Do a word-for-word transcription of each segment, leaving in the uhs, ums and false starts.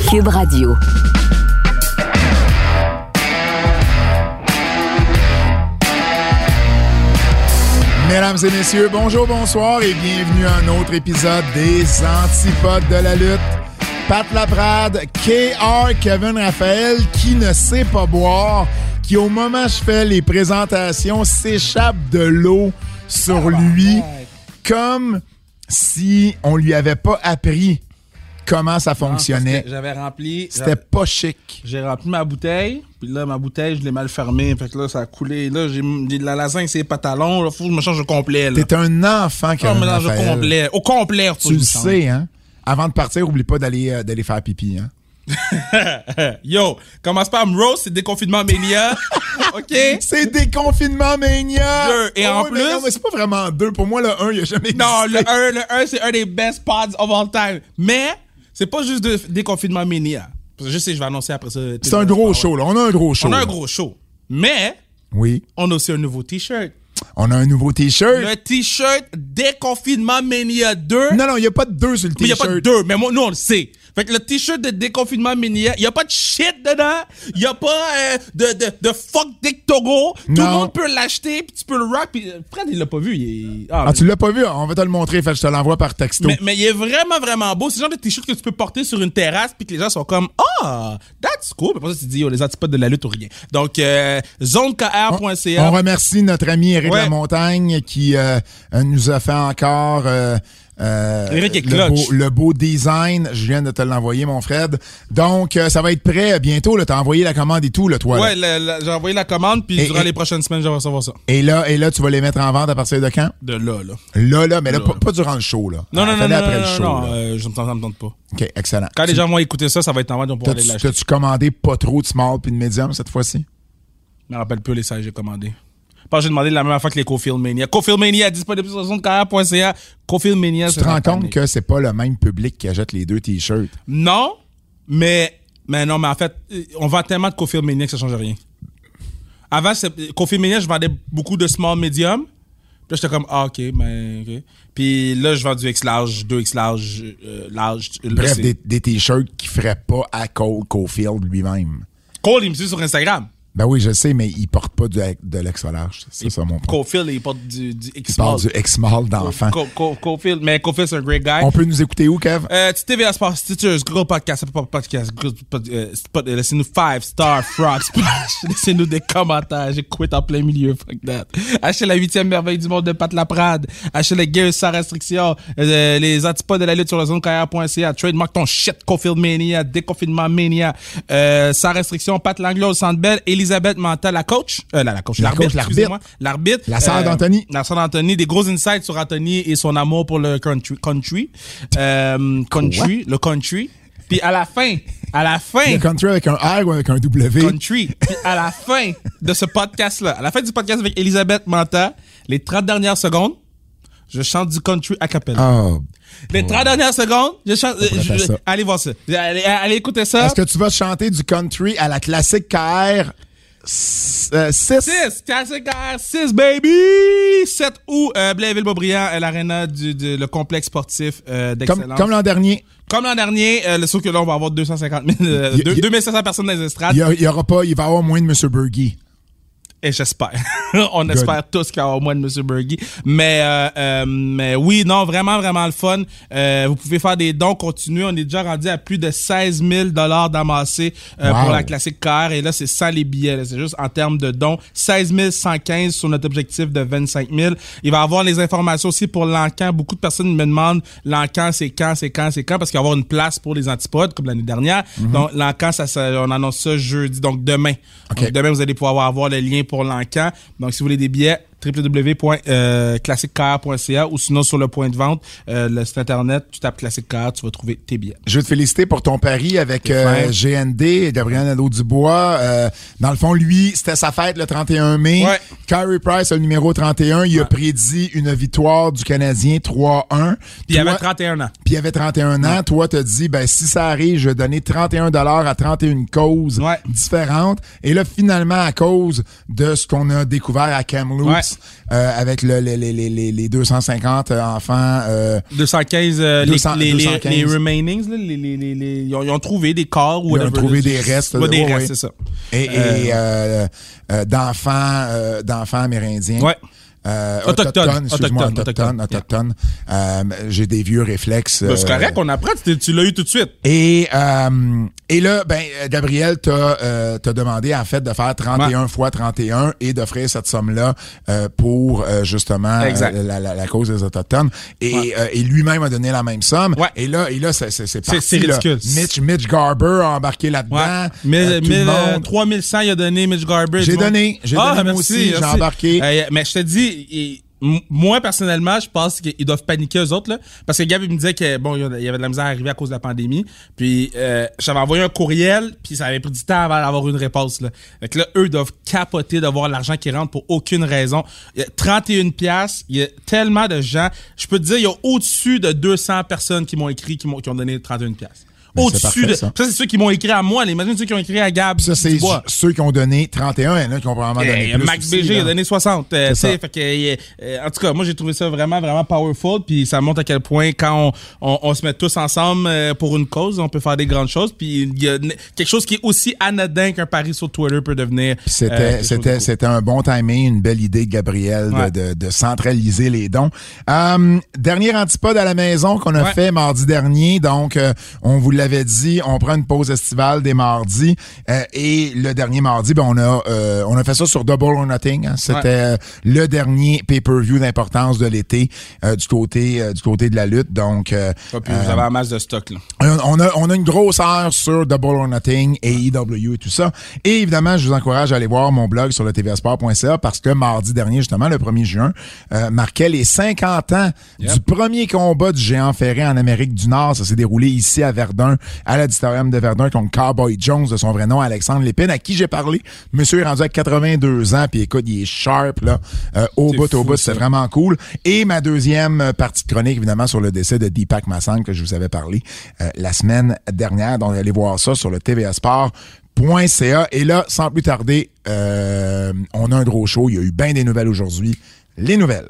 Cube Radio. Mesdames et messieurs, bonjour, bonsoir et bienvenue à un autre épisode des Antipodes de la lutte. Pat Laprade, K R, Kevin Raphaël, qui ne sait pas boire, qui au moment où je fais les présentations s'échappe de l'eau sur lui, comme si on lui avait pas appris comment ça fonctionnait. Non, j'avais rempli... C'était j'avais, pas chic. J'ai rempli ma bouteille, puis là, ma bouteille, je l'ai mal fermée. Fait que là, ça a coulé. Là, j'ai de la lasagne, c'est les pantalons. Là, faut que je me change au complet. Là. T'es un enfant, Kevin oh, mélange au Raphaël. complet. Au complet, tu le sais, hein? Avant de partir, oublie pas d'aller, euh, d'aller faire pipi, hein? Yo, commence pas à me roast, c'est déconfinement mania. OK? C'est déconfinement mania! Deux. Et oh, en mais plus... Non, mais c'est pas vraiment deux. Pour moi, le un, il a jamais existé. Non, le un, le un, c'est un des best pods of all time. Mais, c'est pas juste de déconfinement mania. Parce que je sais, je vais annoncer après ça. C'est un gros show, là. On a un gros show. On a un là. gros show. Mais, oui. On a aussi un nouveau T-shirt. On a un nouveau T-shirt. Le T-shirt Déconfinement Mania deux. Non, non, il n'y a pas de deux sur le Mais il n'y T-shirt. a pas de deux, mais moi, nous, on le sait. Fait que le T-shirt de Déconfinement Mania, il n'y a pas de shit dedans. Il n'y a pas euh, de, de, de fuck Dick Togo. Tout Non. le monde peut l'acheter, puis tu peux le rock. Puis Fred, il l'a pas vu. Il est... Ah, mais... tu l'as pas vu? On va te le montrer. Fait que je te l'envoie par texto. Mais, mais il est vraiment, vraiment beau. C'est le genre de T-shirt que tu peux porter sur une terrasse, puis que les gens sont comme « Ah, that's cool. » Puis après ça, tu te dis oh, « Les antipodes de la lutte ou rien. » Donc, euh, zone k r point c a. On, on remercie notre ami Éric Ouais. Lamontagne qui euh, nous a fait encore... Euh, Euh, Éric est le, clutch. beau, le beau design, je viens de te l'envoyer, mon Fred. Donc, euh, ça va être prêt bientôt. Là, t'as envoyé la commande et tout, là, toi. Ouais, là. le, le, j'ai envoyé la commande, puis Et, durant et, les prochaines semaines, je vais recevoir ça. Et là, et là, tu vas les mettre en vente à partir de quand? De là, là. Là, là, mais là, là. Pas, pas durant le show, là. Non, Ah, non, non, fallait non, après non, le show, non, là. euh, je me tente, me tente pas. OK, excellent. Quand tu, les gens vont écouter ça, ça va être en vente, on pourra aller l'acheter. T'as-tu commandé pas trop de small puis de medium cette fois-ci? Je me rappelle plus les sizes que j'ai commandés. Parce que j'ai demandé la même affaire que les Cofield Mania. Cofield Mania disponible sur zone k r point c a. Cofield Mania, Tu te rends compte que c'est pas le même public qui achète les deux T-shirts? Non, mais, mais non, mais en fait, on vend tellement de Cofield Mania que ça change rien. Avant, Cofield Mania, je vendais beaucoup de small medium. Puis là, j'étais comme, ah, OK, ben, OK. Puis là, je vends du X large, deux X large, euh, large. Bref, des, des T-shirts qui feraient pas à Cole Caulfield lui-même. Cole, il me suit sur Instagram. Ben oui, je sais, mais il porte pas du, de l'extra large. C'est ça mon point. Cofield, il porte du, du X Il parle small. du X-Small d'enfant. Co- Co- Cofield, mais Cofield, c'est un great guy. On peut nous écouter où, Kev? Euh, T V A Sport, Stitchers, gros podcast, pas podcast, gros pod- euh, pod- euh, laissez-nous five star frog splash, laissez-nous des commentaires, j'ai quitté en plein milieu, fuck that. Achetez la huitième merveille du monde de Pat Laprade, achetez les Gears sans restriction, euh, les antipodes de la lutte sur la zone k r point c a, trademark ton shit, Cofield Mania, déconfinement Mania, euh, sans restriction, Pat Langlo, Sandbell, Elisabeth Manta, la coach, euh, la, la coach, La l'arbitre, coach, l'arbitre. excusez-moi, l'arbitre. La sœur euh, d'Anthony. La sœur d'Anthony, des gros insights sur Anthony et son amour pour le country, country, euh, country, le country. Puis à la fin, à la fin, Le country avec un R ou avec un W? country. Puis à la fin de ce podcast-là, à la fin du podcast avec Elisabeth Manta, les trente dernières secondes, je chante du country a cappella. Oh. Les trente dernières secondes, je chante. pourrait je- faire ça. allez voir ça. Allez, allez écouter ça. Est-ce que tu vas chanter du country à la classique K R six? six, classique R six, baby! sept août, euh, Blainville-Beaubriand, euh, l'aréna du, du le complexe sportif euh, Comme, d'excellence. comme l'an dernier, Comme l'an dernier, euh, sauf que là, on va avoir deux cent cinquante mille, euh, Y- y- deux mille cinq cents personnes dans les estrades. il y, a- il y aura pas, il va y avoir moins de M. Bergy. Et j'espère. On espère tous qu'il y aura au moins de M. Bergy. Mais, euh, euh, mais oui, non, vraiment, vraiment le fun. Euh, vous pouvez faire des dons continus. On est déjà rendu à plus de seize mille dollars d'amassés euh, Wow. pour la classique K R. Et là, c'est sans les billets. Là. C'est juste en termes de dons. seize mille cent quinze sur notre objectif de vingt-cinq mille. Il va y avoir les informations aussi pour l'encan. Beaucoup de personnes me demandent l'encan, c'est quand, c'est quand, c'est quand, parce qu'il va y avoir une place pour les antipodes, comme l'année dernière. Mm-hmm. Donc, l'encan, ça, ça, on annonce ça jeudi, donc demain. OK. Donc, demain, vous allez pouvoir avoir le lien pour l'encan. Donc, si vous voulez des billets, w w w point classique k r point c a ou sinon sur le point de vente, euh, le site internet, tu tapes Classique K R, tu vas trouver tes billets. Je veux te féliciter pour ton pari avec euh, G N D, Gabriel Nadeau-Dubois. Euh, dans le fond, lui, c'était sa fête le trente et un mai. Ouais. Carey Price, le numéro trente et un, il a prédit une victoire du Canadien trois un. Puis il y Toi- avait trente et un ans. Puis il avait trente et un ans. Toi, t'as dit, ben, si ça arrive, je vais donner trente et un dollars à trente et une causes Ouais. différentes. Et là, finalement, à cause de ce qu'on a découvert à Kamloops, Ouais. Dallas, ouais. euh, avec le, les, les, les, les deux cent cinquante enfants. Euh, deux cent quinze, euh, deux cents, les, deux cent quinze. Les, les remainings, là, les, les, les, les, ils, ont, ils ont trouvé des corps ou whatever. Ils ont trouvé des restes. Ouais, des oh, restes, oui. c'est ça. Et, euh, et euh, euh, d'enfants, euh, d'enfants amérindiens. Ouais. Euh, autochtone, autochtone, excuse-moi, autochtone, autochtone, autochtone. Yeah. Euh, j'ai des vieux réflexes. Ben, c'est correct, on apprend, tu, tu l'as eu tout de suite. Et, euh, et là, ben, Gabriel t'a, euh, t'a demandé, en fait, de faire trente et un ouais. fois trente et un et d'offrir cette somme-là euh, pour, euh, justement, euh, la, la, la cause des Autochtones. Et, ouais. euh, et lui-même a donné la même somme. Ouais. Et là, et là c'est, c'est, c'est parti. C'est, c'est ridicule. Là. Mitch, Mitch Garber a embarqué là-dedans. Ouais. Mais, euh, mais euh, trois mille cent, il a donné Mitch Garber. J'ai donné. J'ai ah, donné merci, moi aussi. merci. J'ai embarqué. Euh, mais je te dis... Il, moi, personnellement, je pense qu'ils doivent paniquer eux autres, là. Parce que Gab, il me disait que, bon, il y avait de la misère à arriver à cause de la pandémie. Puis, euh, j'avais envoyé un courriel, puis ça avait pris du temps avant d'avoir une réponse, là. Fait que là, eux doivent capoter d'avoir l'argent qui rentre pour aucune raison. Il y a trente et une piastres. Il y a tellement de gens. Je peux te dire, il y a au-dessus de deux cents personnes qui m'ont écrit, qui m'ont, qui ont donné trente et une piastres. Au-dessus parfait, de. Ça. ça, c'est ceux qui m'ont écrit à moi. Là. Imagine ceux qui ont écrit à Gab. Ça, c'est j- ceux qui ont donné trente et un. Il y en a qui ont probablement donné euh, plus. Max aussi, B G là. a donné soixante. Euh, fait que, euh, en tout cas, moi, j'ai trouvé ça vraiment, vraiment powerful. Puis ça montre à quel point, quand on, on, on se met tous ensemble euh, pour une cause, on peut faire des grandes choses. Puis il y a quelque chose qui est aussi anodin qu'un pari sur Twitter peut devenir. C'était, euh, c'était, c'était un bon timing, une belle idée de Gabriel ouais. de, de, de centraliser les dons. Euh, dernier antipode à la maison qu'on a ouais. fait mardi dernier. Donc, euh, on vous l'avait dit, on prend une pause estivale des mardis euh, et le dernier mardi, ben on a euh, on a fait ça sur Double or Nothing. Hein. C'était ouais. euh, le dernier pay-per-view d'importance de l'été euh, du côté euh, du côté de la lutte. Donc, euh, ah, puis vous avez un masse de stock là. On a on a une grosse heure sur Double or Nothing et E W et tout ça. Et évidemment, je vous encourage à aller voir mon blog sur le t v a sport point c a parce que mardi dernier, justement, le premier juin, euh, marquait les cinquante ans yep. du premier combat du géant ferré en Amérique du Nord. Ça s'est déroulé ici à Verdun, à l'auditorium de Verdun contre Cowboy Jones, de son vrai nom, Alexandre Lépine, à qui j'ai parlé. Monsieur est rendu à quatre-vingt-deux ans, puis écoute, il est sharp, là, euh, au bout, au bout, c'est vraiment cool. Et ma deuxième partie de chronique, évidemment, sur le décès de Deepak Massang, que je vous avais parlé euh, la semaine dernière. Donc, allez voir ça sur le t v a sport point c a. Et là, sans plus tarder, euh, on a un gros show. Il y a eu bien des nouvelles aujourd'hui. Les nouvelles.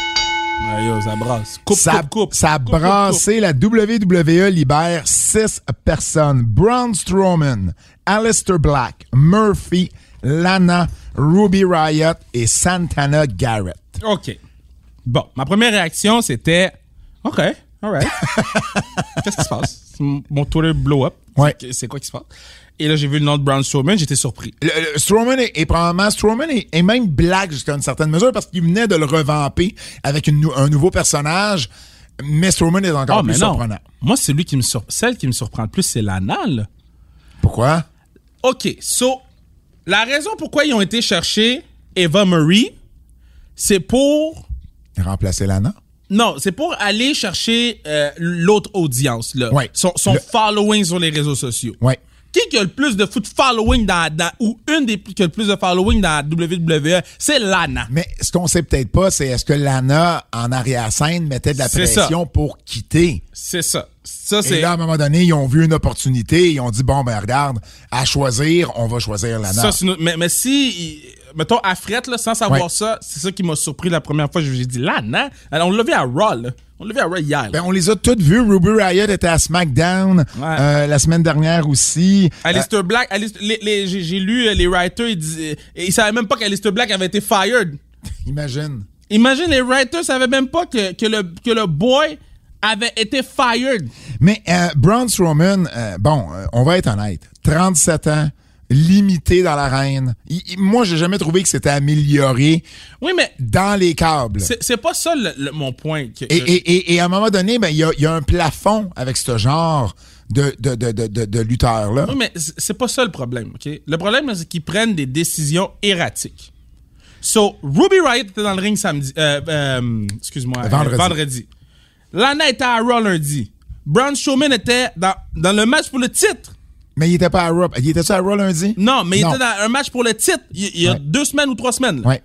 Ouais, yo, ça brasse. Coupe, ça, coupe, coupe. Ça a coupe, brassé. Coupe, coupe. La W W E libère six personnes. Braun Strowman, Aleister Black, Murphy, Lana, Ruby Riott et Santana Garrett. OK. Bon, ma première réaction, c'était OK, all right. Qu'est-ce qui se passe? Mon Twitter blow up. Ouais. C'est quoi qui se passe? Et là, j'ai vu le nom de Braun Strowman, j'étais surpris. Le, le, Strowman est, est probablement... Strowman est, est même black jusqu'à une certaine mesure parce qu'il venait de le revamper avec une, un nouveau personnage. Mais Strowman est encore oh, plus surprenant. Moi, c'est lui qui me sur... Celle qui me surprend le plus, c'est Lana, là. Pourquoi? OK, so, la raison pourquoi ils ont été chercher Eva Marie, c'est pour... Remplacer Lana? Non, c'est pour aller chercher euh, l'autre audience, là. Ouais. Son, son le... following sur les réseaux sociaux. Ouais. Qui qui a le plus de foot following dans, dans ou une des qui a le plus de following dans la W W E, c'est Lana. Mais ce qu'on sait peut-être pas, c'est est-ce que Lana, en arrière-scène, mettait de la c'est pression ça. pour quitter? C'est ça. Ça, c'est... Et là, à un moment donné, ils ont vu une opportunité, ils ont dit, bon, ben regarde, à choisir, on va choisir Lana. Ça, c'est une... mais, mais si, mettons, à Fret, là, sans savoir ouais. ça, c'est ça qui m'a surpris la première fois. J'ai dit, Lana? Alors, on l'a vu à Raw, là. On l'a vu à Raw hier. Ben, on les a toutes vues. Ruby Riott était à SmackDown ouais. euh, la semaine dernière aussi. Aleister euh, Black, Aleister, les, les, j'ai, j'ai lu les writers, ils, disaient, ils savaient même pas qu'Aleister Black avait été fired. Imagine. Imagine, les writers savaient même pas que, que, le, que le boy avait été fired. Mais euh, Braun Strowman, euh, bon, euh, on va être honnête, trente-sept ans, limité dans l'arène. Il, il, moi, j'ai jamais trouvé que c'était amélioré oui, mais dans les câbles. C'est, c'est pas ça le, le, mon point. Que, et, et, et, et à un moment donné, ben il y a, y a un plafond avec ce genre de, de, de, de, de, de lutteurs-là. Oui, mais c'est pas ça le problème. Okay? Le problème, c'est qu'ils prennent des décisions erratiques. So, Ruby Riott était dans le ring samedi. Euh, euh, excuse-moi. Vendredi. Euh, vendredi. Lana était à Raw lundi. Braun Strowman était dans, dans le match pour le titre. Mais il était pas à Raw. Il était-tu à Raw lundi? Non, mais il non. était dans un match pour le titre. Il, il y a ouais. deux semaines ou trois semaines. Là. Ouais.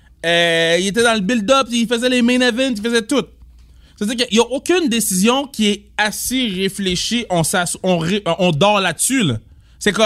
Euh, il était dans le build-up, il faisait les main events, il faisait tout. C'est-à-dire qu'il n'y a aucune décision qui est assez réfléchie. On, on, on dort là-dessus. Là. C'est comme,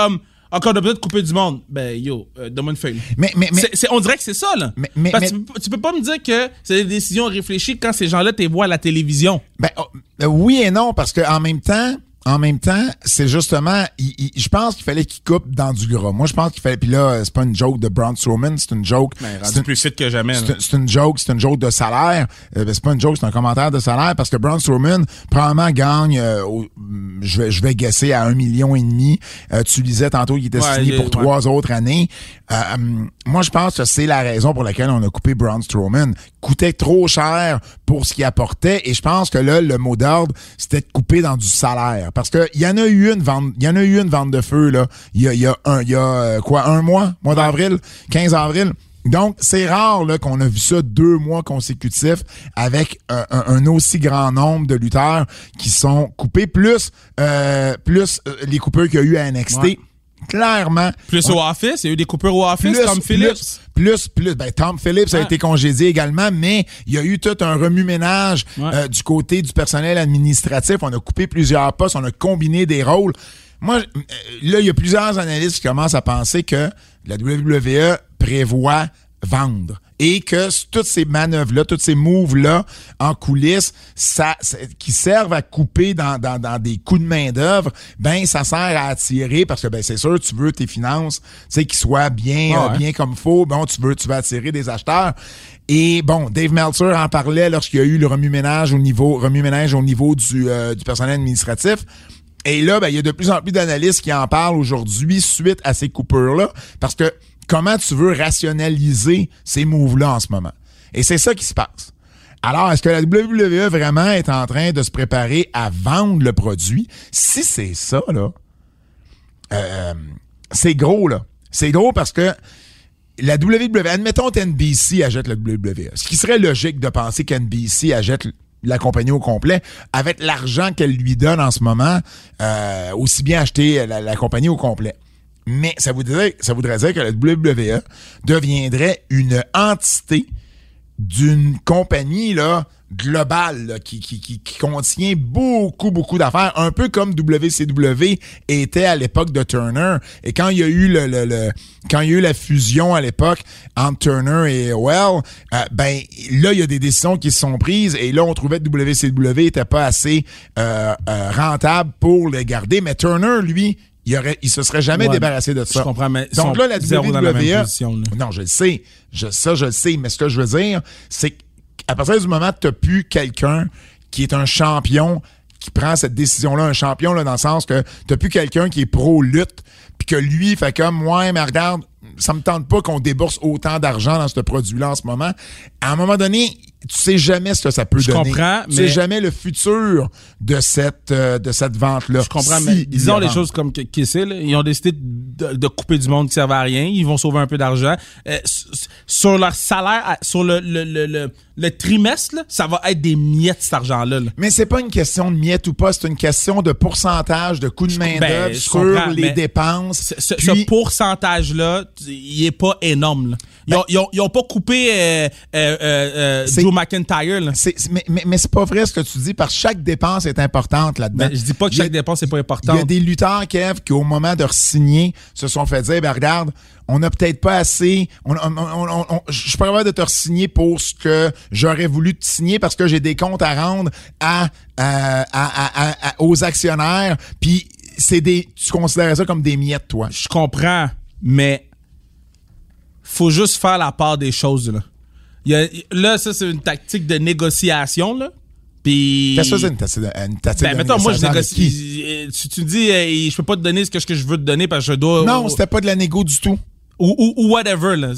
Encore de peut-être couper du monde. Ben, yo, euh, donne-moi une feuille. Mais, mais, mais, c'est, c'est, on dirait que c'est ça, là. Mais, mais, Parce que mais, tu, tu peux pas me dire que c'est des décisions réfléchies quand ces gens-là t'es voient à la télévision. Ben, oh, oui et non, parce que en même temps, en même temps, c'est justement, il, il, je pense qu'il fallait qu'il coupe dans du gras. Moi, je pense qu'il fallait, puis là, c'est pas une joke de Braun Strowman, c'est une joke. Ben, c'est rendu une, plus fit que jamais. C'est, c'est une joke, c'est une joke de salaire. Euh, ben, c'est pas une joke, c'est un commentaire de salaire parce que Braun Strowman, probablement gagne, euh, au, je vais, je vais guesser à un million et demi. Euh, tu disais tantôt qu'il était ouais, signé pour ouais. trois autres années. Euh, moi, je pense que c'est la raison pour laquelle on a coupé Braun Strowman. Coûtait trop cher pour ce qu'il apportait et je pense que là, le mot d'ordre, c'était de couper dans du salaire. Parce que il y en a eu une vente, il y en a eu une vente de feu, là. Il y a, il y a un, il y a, euh, quoi, un mois? Mois d'avril? quinze avril? Donc, c'est rare, là, qu'on a vu ça deux mois consécutifs avec un, un, un aussi grand nombre de lutteurs qui sont coupés, plus, euh, plus euh, les coupeurs qu'il y a eu à N X T. Ouais. Clairement. Plus on, au Office, il y a eu des coupures au Office, plus, Tom Phillips. Plus, plus, plus. Ben, Tom Phillips ouais. a été congédié également, mais il y a eu tout un remue-ménage ouais. euh, du côté du personnel administratif. On a coupé plusieurs postes, on a combiné des rôles. Moi, là, il y a plusieurs analystes qui commencent à penser que la W W E prévoit vendre. Et que toutes ces manœuvres-là, tous ces moves-là en coulisses, ça, ça, qui servent à couper dans, dans, dans des coups de main-d'œuvre, ben ça sert à attirer parce que ben c'est sûr tu veux tes finances, tu sais, qu'ils soient bien, ah ouais. euh, bien comme faut. Bon, tu veux, tu veux attirer des acheteurs. Et bon, Dave Meltzer en parlait lorsqu'il y a eu le remue-ménage au niveau, remue-ménage au niveau du, euh, du personnel administratif. Et là, ben il y a de plus en plus d'analystes qui en parlent aujourd'hui suite à ces coupures-là, parce que comment tu veux rationaliser ces moves-là en ce moment? Et c'est ça qui se passe. Alors, est-ce que la W W E vraiment est en train de se préparer à vendre le produit? Si c'est ça, là, euh, c'est gros, là. C'est gros parce que la W W E, admettons qu'N B C achète la W W E. Ce qui serait logique de penser qu'N B C achète la compagnie au complet, avec l'argent qu'elle lui donne en ce moment, euh, aussi bien acheter la, la compagnie au complet. Mais ça voudrait, ça voudrait dire que la W W E deviendrait une entité d'une compagnie là, globale là, qui, qui, qui, qui contient beaucoup, beaucoup d'affaires, un peu comme W C W était à l'époque de Turner. Et quand il y a eu le, le, le quand il y a eu la fusion à l'époque entre Turner et A O L, euh, ben là, il y a des décisions qui se sont prises et là, on trouvait que W C W était pas assez euh, euh, rentable pour le garder. Mais Turner, lui, Il, aurait, il se serait jamais ouais, débarrassé de ça. Je comprends, mais donc là, la W W E... Position, non, je le sais. Je, ça, je le sais. Mais ce que je veux dire, c'est qu'à partir du moment où tu n'as plus quelqu'un qui est un champion qui prend cette décision-là, un champion là, dans le sens que tu n'as plus quelqu'un qui est pro-lutte, puis que lui fait comme, ouais, mais regarde, ça me tente pas qu'on débourse autant d'argent dans ce produit-là en ce moment. À un moment donné, tu sais jamais ce que ça peut je donner. Je comprends, tu mais... sais jamais le futur de cette euh, de cette vente-là. Je comprends, si mais disons les choses comme qui c'est, là, ils ont décidé de, de couper du monde qui servait à rien. Ils vont sauver un peu d'argent. Euh, sur leur salaire, sur le, le, le, le, le trimestre, là, ça va être des miettes, cet argent-là. Là. Mais c'est pas une question de miettes ou pas, c'est une question de pourcentage de coût de main-d'œuvre ben, sur comprends, les dépenses. Ce, puis... ce pourcentage-là, il est pas énorme. Là. Ils, ben, ont, ils, ont, ils ont pas coupé euh, euh, euh, Drew McIntyre. Là. C'est, mais, mais, mais c'est pas vrai ce que tu dis, parce que chaque dépense est importante là-dedans. Ben, je dis pas que chaque a, dépense est pas importante. Il y a des lutteurs, Kev, qui au moment de re-signer se sont fait dire, ben regarde, on n'a peut-être pas assez, on, on, on, on, je suis pas capable de te re-signer pour ce que j'aurais voulu te signer parce que j'ai des comptes à rendre à, à, à, à, à, à aux actionnaires, puis c'est des, tu considères ça comme des miettes, toi. Je comprends, mais faut juste faire la part des choses, là. Il y a, là, ça, c'est une tactique de négociation, là. Puis. Qu'est-ce que c'est une tactique de, une tactique ben, de mettons, moi, je négocie? négocie. Tu, tu dis, euh, je peux pas te donner ce que je veux te donner parce que je dois. Non, ou, c'était pas de la négo du tout. Ou, ou, ou whatever, là.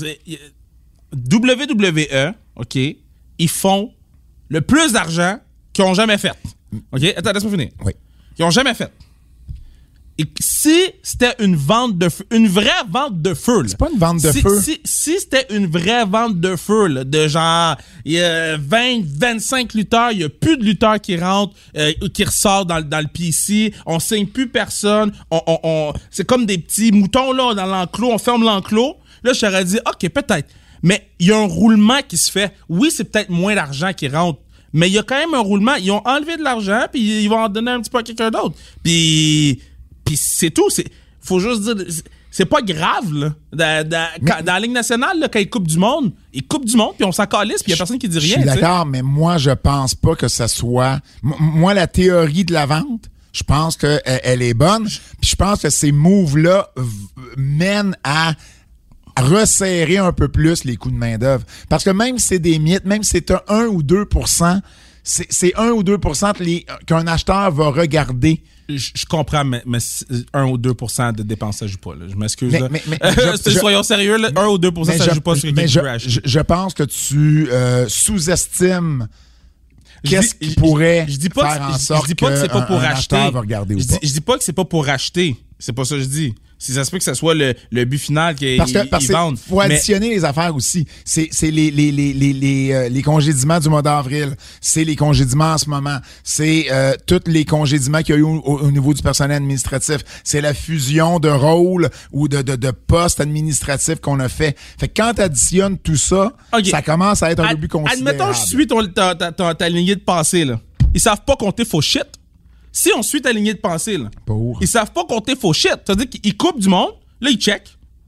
W W E, OK, ils font le plus d'argent qu'ils ont jamais fait. OK? Attends, laisse-moi finir. Oui. Qu'ils ont jamais fait. Et si c'était une vente de feu, une vraie vente de feu, là. C'est pas une vente de si, feu. Si, si c'était une vraie vente de feu, là, de genre, il y a vingt, vingt-cinq lutteurs, il y a plus de lutteurs qui rentrent, euh, qui ressortent dans, dans le P C, on signe plus personne, on, on, on, c'est comme des petits moutons, là, dans l'enclos, on ferme l'enclos. Là, je t'aurais dit, OK, peut-être. Mais il y a un roulement qui se fait. Oui, c'est peut-être moins d'argent qui rentre. Mais il y a quand même un roulement. Ils ont enlevé de l'argent, puis ils vont en donner un petit peu à quelqu'un d'autre. Puis... Puis c'est tout. C'est, faut juste dire, c'est pas grave, là. Dans, dans, mais, quand, dans la Ligue nationale, là, quand ils coupent du monde, ils coupent du monde, puis on s'en calisse, puis il y a personne qui dit rien. Je suis d'accord, mais moi, je pense pas que ça soit... M- moi, la théorie de la vente, je pense qu'elle elle est bonne, puis je pense que ces moves-là v- mènent à resserrer un peu plus les coûts de main-d'œuvre. Parce que même si c'est des miettes, même si c'est un un ou deux pour cent, c'est, c'est un ou deux pour cent les, qu'un acheteur va regarder. Je, je comprends, mais, mais un ou deux pour cent de dépenses, ça joue pas. Là. Je m'excuse. Mais, là. mais, mais, euh, je, soyons sérieux, là, un ou deux pour cent, ça je, joue pas sur mais quelqu'un je, qui veut acheter. je, je pense que tu euh, sous-estimes qu'est-ce dis, qui pourrait je, je dis pas faire que, en sorte je dis pas que c'est pas pour un, un acheter. Va regarder je, ou pas. Dis, je dis pas que c'est pas pour acheter. C'est pas ça que je dis. Si ça se peut que ce soit le, le but final qu'ils parce que, parce ils vendent. Faut additionner mais... les affaires aussi. C'est, c'est les, les, les, les, les, euh, les congédiements du mois d'avril. C'est les congédiements en ce moment. C'est euh, tous les congédiements qu'il y a eu au, au niveau du personnel administratif. C'est la fusion de rôles ou de, de, de postes administratifs qu'on a fait. Fait que quand tu additionnes tout ça, okay. ça commence à être un Ad, peu plus considérable. Admettons, je suis ton, ta, ta, ta, ta lignée de pensée, là. Ils savent pas compter faux shit. Si on suit ta lignée de pensée, là, pour. Ils savent pas compter faux shit. C'est-à-dire qu'ils coupent du monde, là, ils checkent.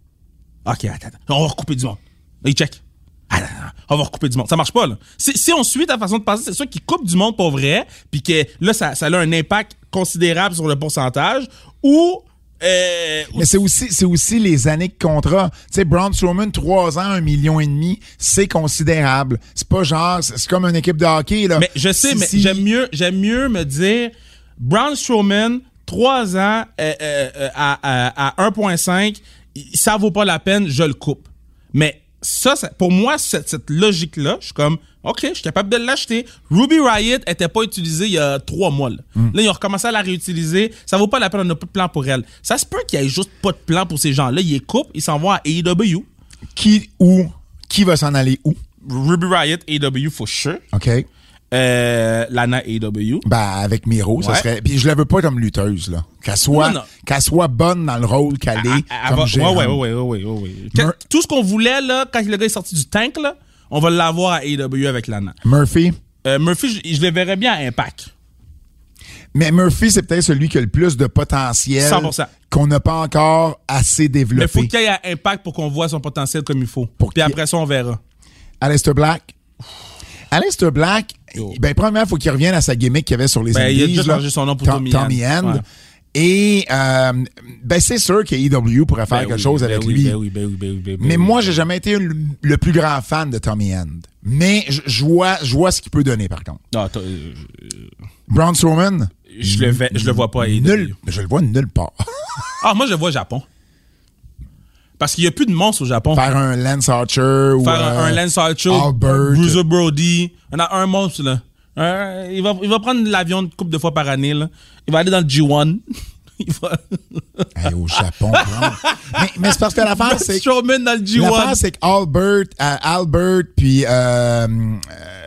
OK, attends, attends. On va recouper du monde. Là, ils checkent. Attends, attends, on va recouper du monde. Ça marche pas, là. Si, si on suit ta façon de penser, c'est sûr qu'ils coupent du monde pour vrai, puis que là, ça, ça a un impact considérable sur le pourcentage, ou... Euh, mais c'est aussi, c'est aussi les années de contrat. Tu sais, Braun Strowman, trois ans, un million et demi, c'est considérable. C'est pas genre, c'est, c'est comme une équipe de hockey, là. Mais je sais, si, mais si... j'aime mieux, j'aime mieux me dire, Braun Strowman, trois ans euh, euh, à, à, à un virgule cinq, ça vaut pas la peine, je le coupe. Mais ça, ça pour moi, cette, cette logique-là, je suis comme, OK, je suis capable de l'acheter. Ruby Riott était pas utilisée il y a trois mois. Là, mm. là ils ont recommencé à la réutiliser. Ça vaut pas la peine, on n'a pas de plan pour elle. Ça se peut qu'il y ait juste pas de plan pour ces gens-là. Ils les coupent, ils s'en vont à A E W. Qui, où? Qui va s'en aller où? Ruby Riott, A E W, for sure. OK. Euh, Lana, A E W. Ben, avec Miro, ouais. Ça serait... Puis je la veux pas comme lutteuse, là. Qu'elle soit, non, non. Qu'elle soit bonne dans le rôle qu'elle est, à, à, comme gérante. Ouais, ouais, ouais, ouais, ouais, ouais. Mur- Tout ce qu'on voulait, là, quand le gars est sorti du tank, là, on va l'avoir à A E W avec Lana. Murphy? Euh, Murphy, je, je le verrais bien à Impact. Mais Murphy, c'est peut-être celui qui a le plus de potentiel cent pour cent qu'on n'a pas encore assez développé. Mais il faut qu'il y ait à Impact pour qu'on voit son potentiel comme il faut. Pour Puis après ça, on verra. Aleister Black? Aleister Black, oh. ben, premièrement, il faut qu'il revienne à sa gimmick qu'il avait sur les ben, Indies. Il a déjà changé son nom pour Tommy, Tommy End. Ouais. Et euh, ben c'est sûr qu'A E W pourrait faire ben quelque oui, chose ben avec oui, lui. Ben oui, ben oui, ben oui, ben mais oui. moi, j'ai jamais été le, le plus grand fan de Tommy End. Mais je vois, je vois ce qu'il peut donner, par contre. Non, euh, Braun Strowman? Je le, vais, je le vois pas à A E W. Nul, je le vois nulle part. Ah, moi, je le vois au Japon. Parce qu'il n'y a plus de monstres au Japon. Faire un Lance Archer Faire ou un, euh, un Lance Archer, Albert. Bruiser Brody. On a un monstre, là. Un, il, va, il va prendre l'avion une couple de fois par année, là. Il va aller dans le G un. Il va... hey, au Japon, mais, mais c'est parce que l'affaire, c'est que... Strowman dans le G un. L'affaire, c'est qu'Albert, euh, Albert, puis euh, euh,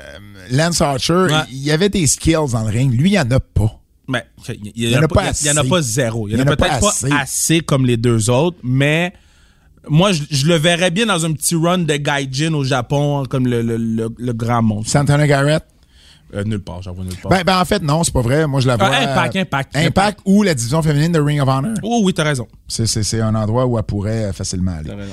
Lance Archer, il ouais. y avait des skills dans le ring. Lui, il n'y en a pas. Mais il n'y en, en, en a pas zéro. Il n'y en, en a peut-être pas assez. pas assez comme les deux autres, mais... Moi, je, je le verrais bien dans un petit run de Gaijin au Japon, comme le, le, le, le grand monstre. Santana Garrett? Euh, nulle part, j'en vois nulle part. Ben, ben, en fait, non, c'est pas vrai. Moi, je la vois... Ah, Impact, Impact. Impact ou la division féminine de Ring of Honor. Oh oui, t'as raison. C'est, c'est, c'est un endroit où elle pourrait facilement aller. T'as raison.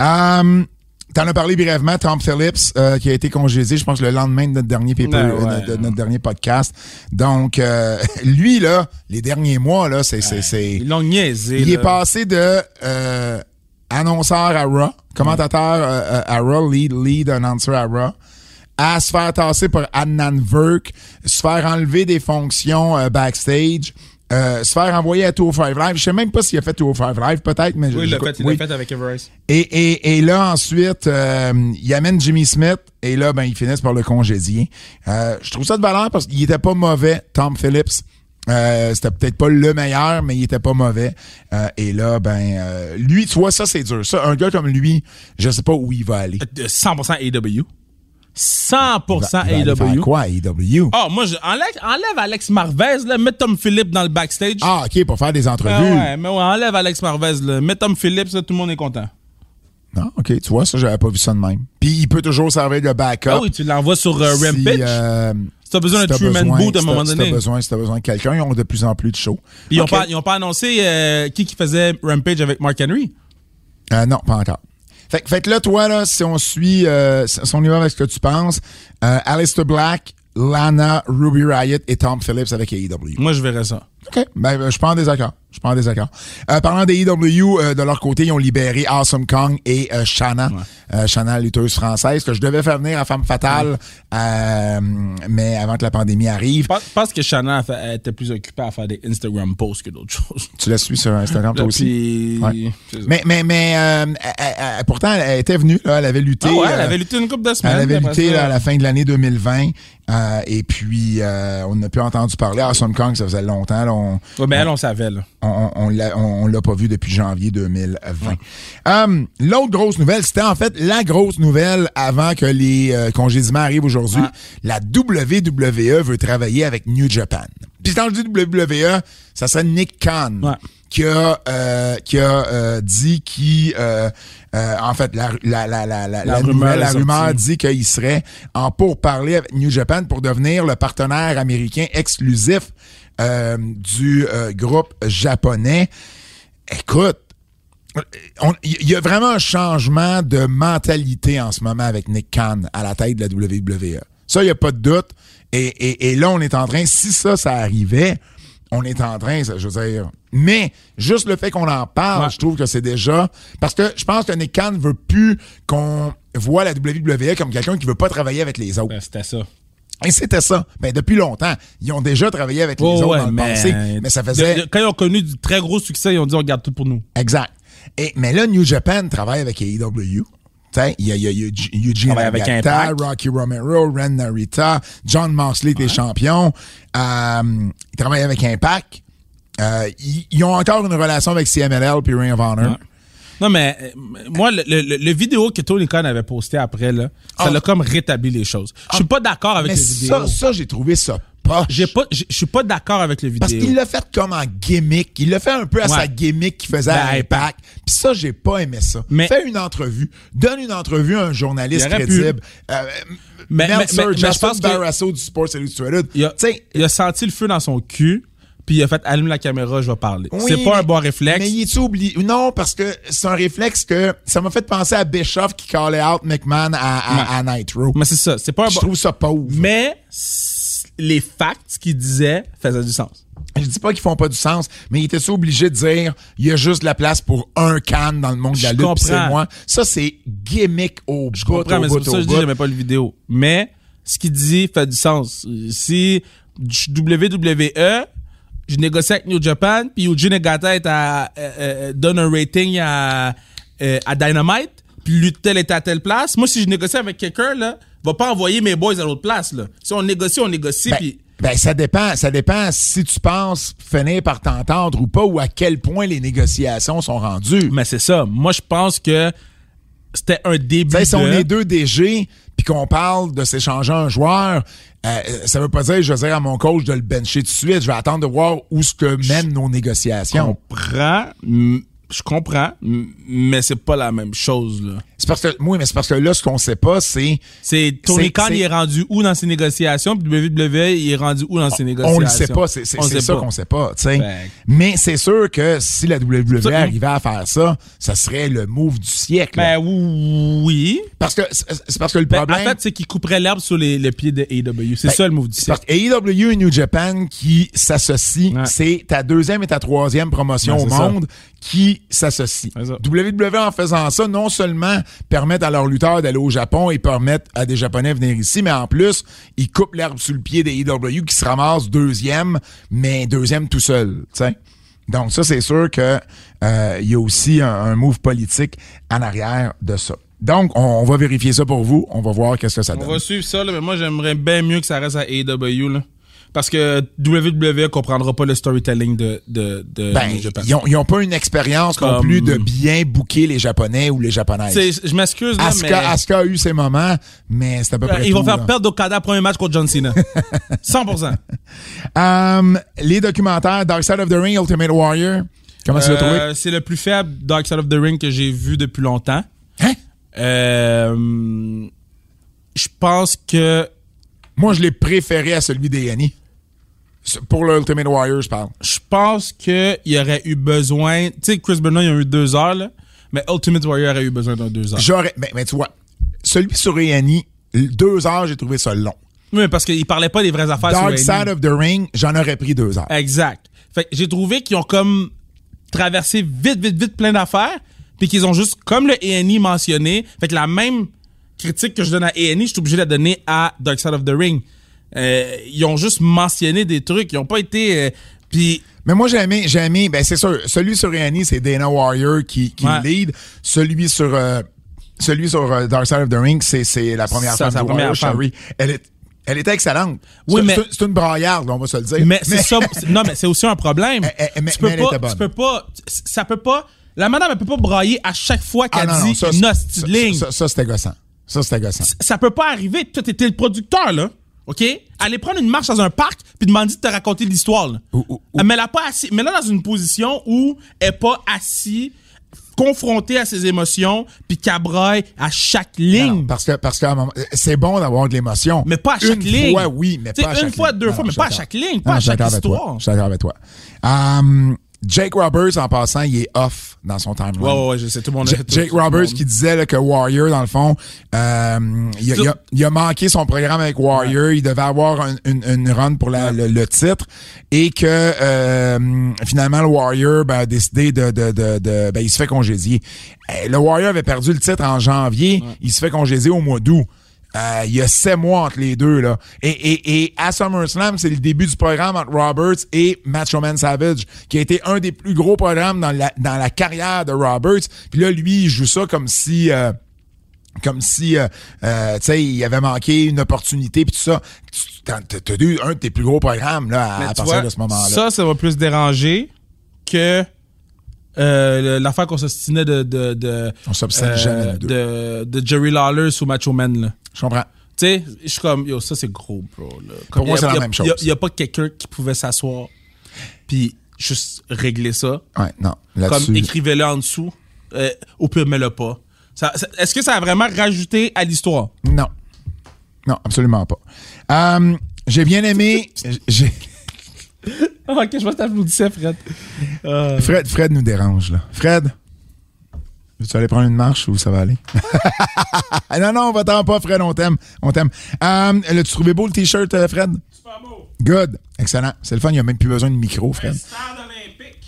Um, T'en as parlé brièvement, Tom Phillips, euh, qui a été congédié, je pense, le lendemain de notre dernier paper, ouais, ouais, de, de notre dernier podcast. Donc, euh, lui, là, les derniers mois, là, c'est... c'est, c'est Ils l'ont niaisé. Il là. est passé de... Euh, annonceur à Raw, commentateur ouais. euh, à Raw, lead, lead announcer à Raw, à se faire tasser par Adnan Virk, se faire enlever des fonctions euh, backstage, euh, se faire envoyer à deux cent cinq Live. Je sais même pas s'il a fait deux cent cinq Live, peut-être, mais... Oui, je, il l'a fait, il oui. l'a fait avec Everest. Et, et, et là, ensuite, euh, il amène Jimmy Smith, et là, ben, ils finissent par le congédier. Euh, je trouve ça de valeur parce qu'il était pas mauvais, Tom Phillips. Euh, c'était peut-être pas le meilleur, mais il était pas mauvais. Euh, et là, ben, euh, lui, tu vois, ça, c'est dur. Ça, un gars comme lui, je sais pas où il va aller. cent pour cent A E W. cent pour cent il va, il va A E W. Faire quoi, A E W? Oh, moi, je, enlève, enlève Alex Marvez, là, mets Tom Phillips dans le backstage. Ah, OK, pour faire des entrevues. Ah ouais, mais ouais, enlève Alex Marvez, là. Mets Tom Phillips, là, tout le monde est content. Non, OK, tu vois, ça, j'avais pas vu ça de même. Puis il peut toujours servir de backup. Ah oui, tu l'envoies sur euh, si, Rampage. Euh, si t'as besoin d'un Truman Boot à un moment donné. Si t'as besoin, si t'as besoin de quelqu'un, ils ont de plus en plus de shows. Puis ils, okay. ont pas, ils ont pas annoncé euh, qui qui faisait Rampage avec Mark Henry. Euh, non, pas encore. Fait, fait que là, toi, là, si on suit, euh, si on y va avec ce que tu penses, euh, Aleister Black, Lana, Ruby Riott et Tom Phillips avec A E W. Moi, je verrais ça. OK. Ben, je suis pas en désaccord. Je suis pas en désaccord. Euh, parlant des A E W, euh, de leur côté, ils ont libéré Awesome Kong et euh, Shanna. Ouais. Euh, Shanna, lutteuse française, que je devais faire venir à Femme Fatale, ouais. euh, mais avant que la pandémie arrive. Je pense que Shanna elle était plus occupée à faire des Instagram posts que d'autres choses. Tu la suis sur Instagram, toi là, aussi? Puis... Ouais. Mais, mais, mais euh, elle, elle, pourtant, elle était venue, là, elle avait lutté. Ah ouais, euh, elle avait lutté une couple de semaines. Elle avait lutté ça, là, à la fin de l'année deux mille vingt. Euh, et puis, euh, on n'a plus entendu parler. Awesome Kong, ça faisait longtemps. Là, on, ouais, mais elle, on savait. Là. On, on, l'a, on, on l'a pas vu depuis janvier deux mille vingt. Ouais. Um, l'autre grosse nouvelle, c'était en fait la grosse nouvelle avant que les euh, congédiements arrivent aujourd'hui. Ouais. La W W E veut travailler avec New Japan. Puis quand je dis W W E, ça serait Nick Khan. Ouais. qui a euh, qui a euh, dit qui euh, euh, en fait la la la la la, la rumeur, nouvelle, la rumeur dit qu'il serait en pourparlers avec New Japan pour devenir le partenaire américain exclusif euh, du euh, groupe japonais. Écoute, il y a vraiment un changement de mentalité en ce moment avec Nick Khan à la tête de la W W E. Ça, il n'y a pas de doute. Et, et, et là, on est en train, si ça, ça arrivait, on est en train, je veux dire... Mais, juste le fait qu'on en parle, ouais. je trouve que c'est déjà... Parce que je pense que Nick Khan veut plus qu'on voit la W W E comme quelqu'un qui veut pas travailler avec les autres. Ben, c'était ça. Et c'était ça. Ben, depuis longtemps. Ils ont déjà travaillé avec les oh, autres ouais, dans le mais... passé. Mais ça faisait... De, de, quand ils ont connu du très gros succès, ils ont dit, on regarde tout pour nous. Exact. Et, mais là, New Japan travaille avec A E W. Il y a, y a, y a Eugene Nagata, Rocky Romero, Ren Narita, John Moxley, tes ouais. champions. Euh, ils travaillent avec Impact. Euh, ils, ils ont encore une relation avec C M L L puis Ring of Honor. Ouais. Non, mais euh, moi, le, le, le vidéo que Tony Khan avait posté après, là, ça oh. l'a comme rétabli les choses. Je suis pas d'accord avec mais le vidéo. Ça, ça j'ai trouvé ça poche. J'ai pas, je suis pas d'accord avec le vidéo. Parce qu'il l'a fait comme en gimmick. Il l'a fait un peu à ouais. sa gimmick qu'il faisait ben, à Impact. Puis ça, j'ai pas aimé ça. Mais, fais une entrevue. Donne une entrevue à un journaliste crédible. Euh, mais, mais, Meltzer, mais, Justin mais je pense Barrasso du Sports Illustrated. Il a, il a senti le feu dans son cul. Puis il a fait allume la caméra, je vais parler. Oui, c'est pas mais, un bon réflexe. Mais il est oublié. Non, parce que c'est un réflexe que ça m'a fait penser à Bischoff qui callait out McMahon à, à, à Nitro. Mais c'est ça. C'est pas un je bon... trouve ça pauvre. Mais les facts qu'il disait faisaient du sens. Je dis pas qu'ils font pas du sens, mais il était obligé de dire il y a juste de la place pour un can dans le monde de la lutte, pis c'est moi. Ça, c'est gimmick au bout. Je comprends, au mais bout, c'est pour ça que je dis j'aimais pas le vidéo. Mais ce qu'il dit fait du sens. Si W W E je négocie avec New Japan, puis Eugene Nagata est à, euh, euh, donne un rating à, euh, à Dynamite, puis lui, tel est à telle place. Moi, si je négocie avec quelqu'un, là, va pas envoyer mes boys à l'autre place, là. Si on négocie, on négocie, ben, puis... Ben, ça dépend, ça dépend si tu penses finir par t'entendre ou pas, ou à quel point les négociations sont rendues. Mais c'est ça. Moi, je pense que c'était un début de... Si on est deux D G, puis qu'on parle de s'échanger un joueur... Euh, ça veut pas dire, je vais dire à mon coach de le bencher tout de suite. Je vais attendre de voir où ce que mènent je nos négociations. Je comprends, je comprends, mais c'est pas la même chose, là. C'est parce que, oui, mais c'est parce que là, ce qu'on sait pas, c'est... C'est Tony Khan, il est rendu où dans ses négociations, puis W W E, il est rendu où dans ses négociations? On le sait pas, c'est, c'est, c'est ça pas. qu'on sait pas, tu sais. Ben. Mais c'est sûr que si la W W E ça, arrivait à faire ça, ça serait le move du siècle. Ben oui. Parce que, c'est parce que le problème... Ben, en fait, c'est qu'il couperait l'herbe sur les, les pieds de A E W. C'est ben, ça le move du siècle. Parce que A E W et New Japan qui s'associent, ouais. c'est ta deuxième et ta troisième promotion ben, au monde ça. qui s'associent. W W E, en faisant ça, non seulement permettent à leurs lutteurs d'aller au Japon et permettent à des Japonais de venir ici, mais en plus, ils coupent l'herbe sous le pied des A E W qui se ramassent deuxième, mais deuxième tout seul, t'sais. Donc ça, c'est sûr que euh, il y a aussi un, un move politique en arrière de ça. Donc, on, on va vérifier ça pour vous. On va voir qu'est-ce que ça donne. On va suivre ça, là, mais moi, j'aimerais bien mieux que ça reste à A E W, là. Parce que W W E comprendra pas le storytelling de, de, de ben, Japan. Ils ont, ils ont pas une expérience Comme... non plus de bien booker les Japonais ou les Japonaises. C'est, je m'excuse, là, Asuka, mais... Asuka a eu ses moments, mais c'est à peu près Ils tout, vont faire là. perdre Okada premier match contre John Cena. cent pour cent. um, les documentaires Dark Side of the Ring, Ultimate Warrior, comment euh, tu l'as trouvé? C'est le plus faible Dark Side of the Ring que j'ai vu depuis longtemps. Hein? Euh, je pense que... Moi, je l'ai préféré à celui des Yanni. Pour le Ultimate Warrior, je parle. Je pense qu'il y aurait eu besoin... Tu sais, Chris Benoit, il a eu deux heures, là. Mais Ultimate Warrior aurait eu besoin d'un deux heures. J'aurais, mais, mais tu vois, celui sur A and E, deux heures, j'ai trouvé ça long. Oui, parce qu'il parlait pas des vraies affaires Dark sur A and E. Side of the Ring, j'en aurais pris deux heures. Exact. Fait que j'ai trouvé qu'ils ont comme traversé vite, vite, vite plein d'affaires, puis qu'ils ont juste, comme le A and E mentionné, fait que la même critique que je donne à A and E, je suis obligé de la donner à Dark Side of the Ring. Euh, ils ont juste mentionné des trucs, ils ont pas été... Euh, puis... Mais moi, j'ai aimé, j'ai aimé, ben c'est sûr, celui sur A and E, c'est Dana Warrior qui, qui Ouais. lead. Celui sur, euh, celui sur euh, Dark Side of the Ring, c'est, c'est la première Ça, femme c'est la de première Warrior, femme. Shari. Elle est, elle était excellente. Oui, c'est, mais- c'est, c'est une braillarde, on va se le dire. Mais c'est ça. c'est- non, mais c'est aussi un problème. Elle- elle- mais- tu peux mais elle pas, était bonne. tu peux pas, ça peut pas. La madame, elle peut pas brailler à chaque fois qu'elle Ah, non, non, dit ça, une ça, hostie de ça, ligne. ça, ça, c'était gossant. Ça, c'était gossant. Ça peut pas arriver. Toi, t'étais le producteur, là. OK? Aller prendre une marche dans un parc puis demander de te raconter l'histoire, là. Ou- ou- ou- Mais elle a pas assis. Mais là, dans une position où elle est pas assis, confrontée à ses émotions puis qu'elle braille à chaque ligne. Non, parce que, parce qu'à un moment, c'est bon d'avoir de l'émotion. Mais pas à chaque une ligne. Une fois, oui, mais T'sais, pas à chaque une fois, ligne. deux Non, fois, non, mais je pas à suis chaque d'accord. ligne, Non, pas à je suis chaque d'accord avec toi. histoire. Je suis d'accord avec toi. Um, Jake Roberts, en passant, il est off dans son timeline. Ouais, ouais, ouais, je sais, tout le monde. J- tout- Jake tout le Roberts monde. qui disait là, que Warrior, dans le fond, euh, il, a, il, a, il a manqué son programme avec Warrior. Ouais. Il devait avoir un, une, une run pour la, ouais. le, le titre et que euh, finalement le Warrior ben, a décidé de, de, de, de ben, il se fait congédier. Le Warrior avait perdu le titre en janvier. Ouais. Il se fait congédier au mois d'août. Euh, il y a sept mois entre les deux, là. Et, et, et à SummerSlam, c'est le début du programme entre Roberts et Macho Man Savage, qui a été un des plus gros programmes dans la, dans la carrière de Roberts. Puis là, lui, il joue ça comme si... Euh, comme si, euh, euh, tu sais, il avait manqué une opportunité puis tout ça. T'as, t'as eu un de tes plus gros programmes, là, à, à partir vois, de ce moment-là. Ça, ça va plus déranger que... Euh, l'affaire qu'on s'obstinait de de de on s'obstine euh, jamais de, de Jerry Lawler sous Macho Man là. Je comprends. Tu sais, je suis comme yo, ça c'est gros bro là. Comme Pour moi a, c'est la a, même chose. Il y, y a pas quelqu'un qui pouvait s'asseoir puis juste régler ça. Ouais, non. Là-dessus. Comme écrivez-le en dessous. Euh, au pire mets-le pas. Ça, ça, est-ce que ça a vraiment rajouté à l'histoire? Non. Non, absolument pas. Um, j'ai bien aimé. j'ai ok, je vois que t'applaudissais, Fred. Euh... Fred. Fred nous dérange, là. Fred, veux-tu aller prendre une marche ou ça va aller? non, non, va-t'en pas, Fred, on t'aime. On t'aime. Um, l'as-tu trouvé beau, le T-shirt, Fred? Super beau. Good. Excellent. C'est le fun, il n'y a même plus besoin de micro, Fred. Le stade olympique.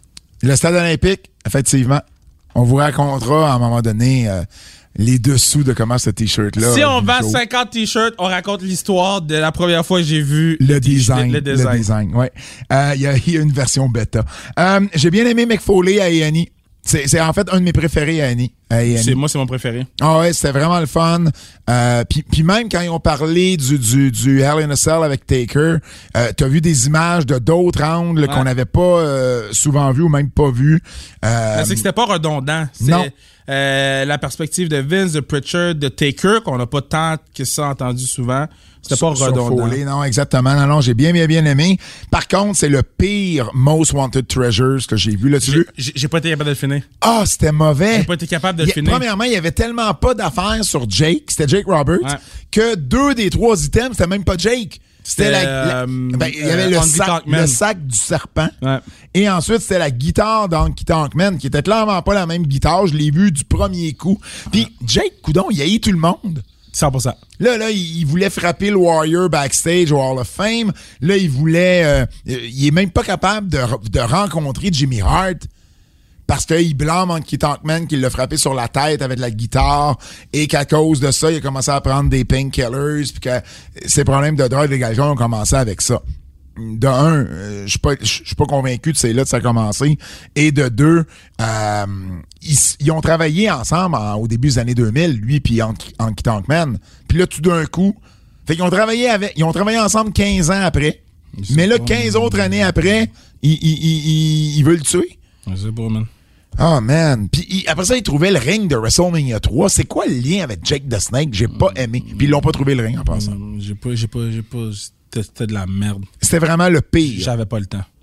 Le stade olympique, effectivement. On vous racontera, à un moment donné... Euh, les dessous de comment ce T-shirt-là... Si on vend cinquante T-shirts, on raconte l'histoire de la première fois que j'ai vu... Le design. Le design. Le design, ouais. Euh, il y, a, y a une version bêta. Euh, j'ai bien aimé Mick Foley à A and E. C'est, c'est en fait un de mes préférés à A and E. C'est, moi, c'est mon préféré. Ah ouais, c'était vraiment le fun. Euh, puis, puis même quand ils ont parlé du, du, du Hell in a Cell avec Taker, euh, t'as vu des images de d'autres angles ouais. qu'on n'avait pas euh, souvent vu ou même pas vu. Euh, c'est que c'était pas redondant. C'est, non. Euh, la perspective de Vince, de Pritchard, de Taker, qu'on n'a pas tant que ça entendu souvent. C'était pas sur, redondant. Sur Foley, non, exactement. Non, non, j'ai bien, bien, bien aimé. Par contre, c'est le pire Most Wanted Treasures que j'ai vu. Là, tu j'ai, vu? J'ai, j'ai pas été capable de le finir. Ah, oh, c'était mauvais. J'ai pas été capable de le il, finir. Premièrement, il y avait tellement pas d'affaires sur Jake, c'était Jake Roberts, ouais. que deux des trois items, c'était même pas Jake. C'était, c'était la, la euh, ben, il y avait euh, le, sac, le sac du serpent. Ouais. Et ensuite, c'était la guitare d'Honky Tonk Man, qui était clairement pas la même guitare. Je l'ai vu du premier coup. Puis Jake, coudon, il haït tout le monde. cent pour cent. Là, là, il, il voulait frapper le Warrior backstage au Hall of Fame. Là, il voulait... Euh, il est même pas capable de, de rencontrer Jimmy Hart. Parce qu'il blâme Honky Tonk Man qui l'a frappé sur la tête avec la guitare et qu'à cause de ça, il a commencé à prendre des painkillers puis que ses problèmes de drogue et d'égalité ont commencé avec ça. De un, euh, je suis pas, je suis pas convaincu que c'est là que ça a commencé. Et de deux, euh, ils, ils ont travaillé ensemble en, au début des années deux mille, lui puis Honky Tonk Man. Puis là, tout d'un coup, fait qu'ils ont travaillé avec, ils ont travaillé ensemble quinze ans après. Mais là, quinze autres années après, ils, ils, ils, ils, ils veulent le tuer. C'est beau, man. Oh, man. Puis il, après ça, ils trouvaient le ring de WrestleMania trois. C'est quoi le lien avec Jake the Snake? J'ai pas aimé. Puis ils l'ont pas trouvé le ring en passant. J'ai pas, j'ai pas, j'ai pas... C'était de la merde. C'était vraiment le pire. J'avais pas le temps.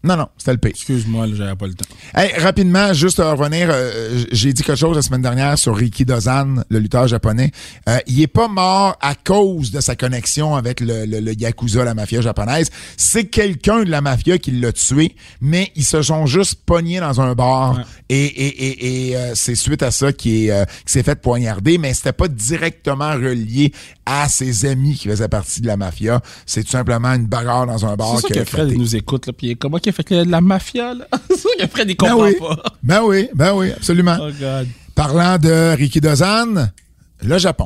Non, non, c'était le pire. Excuse-moi, là, j'avais pas le temps. Hey, rapidement, juste à revenir, euh, j'ai dit quelque chose la semaine dernière sur Rikidozan, le lutteur japonais. Euh, il est pas mort à cause de sa connexion avec le, le, le Yakuza, la mafia japonaise. C'est quelqu'un de la mafia qui l'a tué, mais ils se sont juste pognés dans un bar ouais. et, et, et, et euh, c'est suite à ça qu'il est, euh, qu'il s'est fait poignarder, mais c'était pas directement relié à ses amis qui faisaient partie de la mafia. C'est tout simplement une bagarre dans un bar. C'est sûr que Fred il nous écoute, là, puis comment qu'il a fait que de la mafia, là? C'est sûr que Fred, il comprend ben oui. pas. Ben oui, ben oui, absolument. Oh God. Parlant de Rikidozan, le Japon.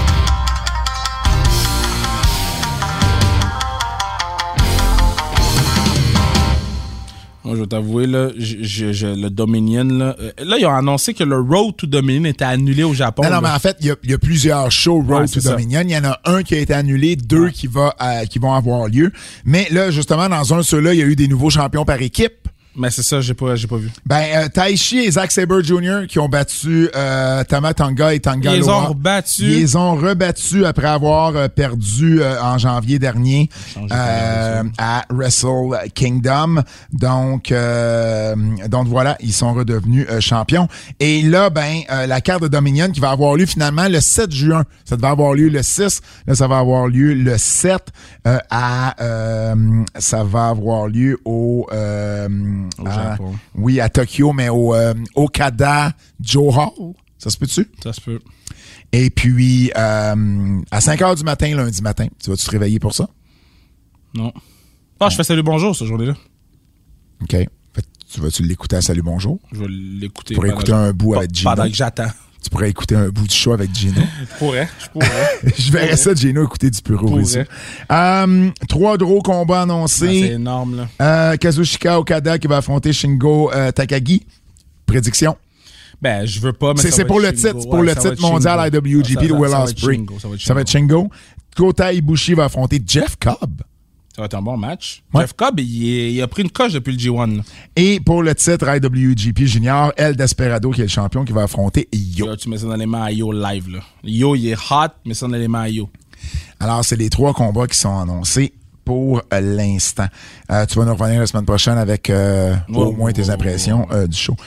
Moi, je vais t'avouer, là, je, je, je, le Dominion, là, euh, là, ils ont annoncé que le Road to Dominion était annulé au Japon. Non, non, là. mais en fait, il y a, y a plusieurs shows Road ouais, to Dominion. Il y en a un qui a été annulé, deux ouais. qui, va, euh, qui vont avoir lieu. Mais là, justement, dans un de ceux-là, il y a eu des nouveaux champions par équipe. Mais c'est ça, j'ai pas, j'ai pas vu. Ben, euh, Taichi et Zack Sabre junior qui ont battu euh, Tama Tonga et Tanga Loa. Ils les ont rebattus. Ils les ont rebattus après avoir euh, perdu euh, en janvier dernier euh, à Wrestle Kingdom. Donc, euh, donc voilà, ils sont redevenus euh, champions. Et là, ben, euh, la carte de Dominion qui va avoir lieu finalement le sept juin. Ça devait avoir lieu le six. Là, ça va avoir lieu le sept euh, à... Euh, ça va avoir lieu au... Euh, Au à, Japon. Oui, à Tokyo, mais au euh, Okada Joe Hall. Ça se peut-tu? Ça se peut. Et puis, euh, à cinq heures du matin, lundi matin, tu vas-tu te réveiller pour ça? Non. Ah, je fais salut bonjour cette journée-là. OK. Fait, tu vas-tu l'écouter à Salut Bonjour? Je vais l'écouter. Tu pourrais écouter un bout avec Gino. Pendant que j'attends. Tu pourrais écouter un bout du show avec Gino. Je pourrais, je pourrais. Je verrais ça, Gino, écouter du Puro ici. Euh, trois gros combats annoncés. Ah, c'est énorme, là. Euh, Kazuchika Okada qui va affronter Shingo euh, Takagi. Prédiction? Ben, je veux pas, mais c'est, ça c'est va pour être le Shingo. titre, pour ouais, le titre mondial I W G P de Will Ospreay. Ça va être Shingo. Kota Ibushi va affronter Jeff Cobb. Ça va être un bon match. Ouais. Jeff Cobb, il, est, il a pris une coche depuis le G un. Là. Et pour le titre I W G P Junior, El Desperado, qui est le champion, qui va affronter Yo. Là, tu mets ça dans les mains à Yo live. Là. Yo, il est hot, mais ça dans les mains à Yo. Alors, c'est les trois combats qui sont annoncés pour euh, l'instant. Euh, tu vas nous revenir la semaine prochaine avec euh, oh, au moins tes impressions oh, oh. Euh, du show.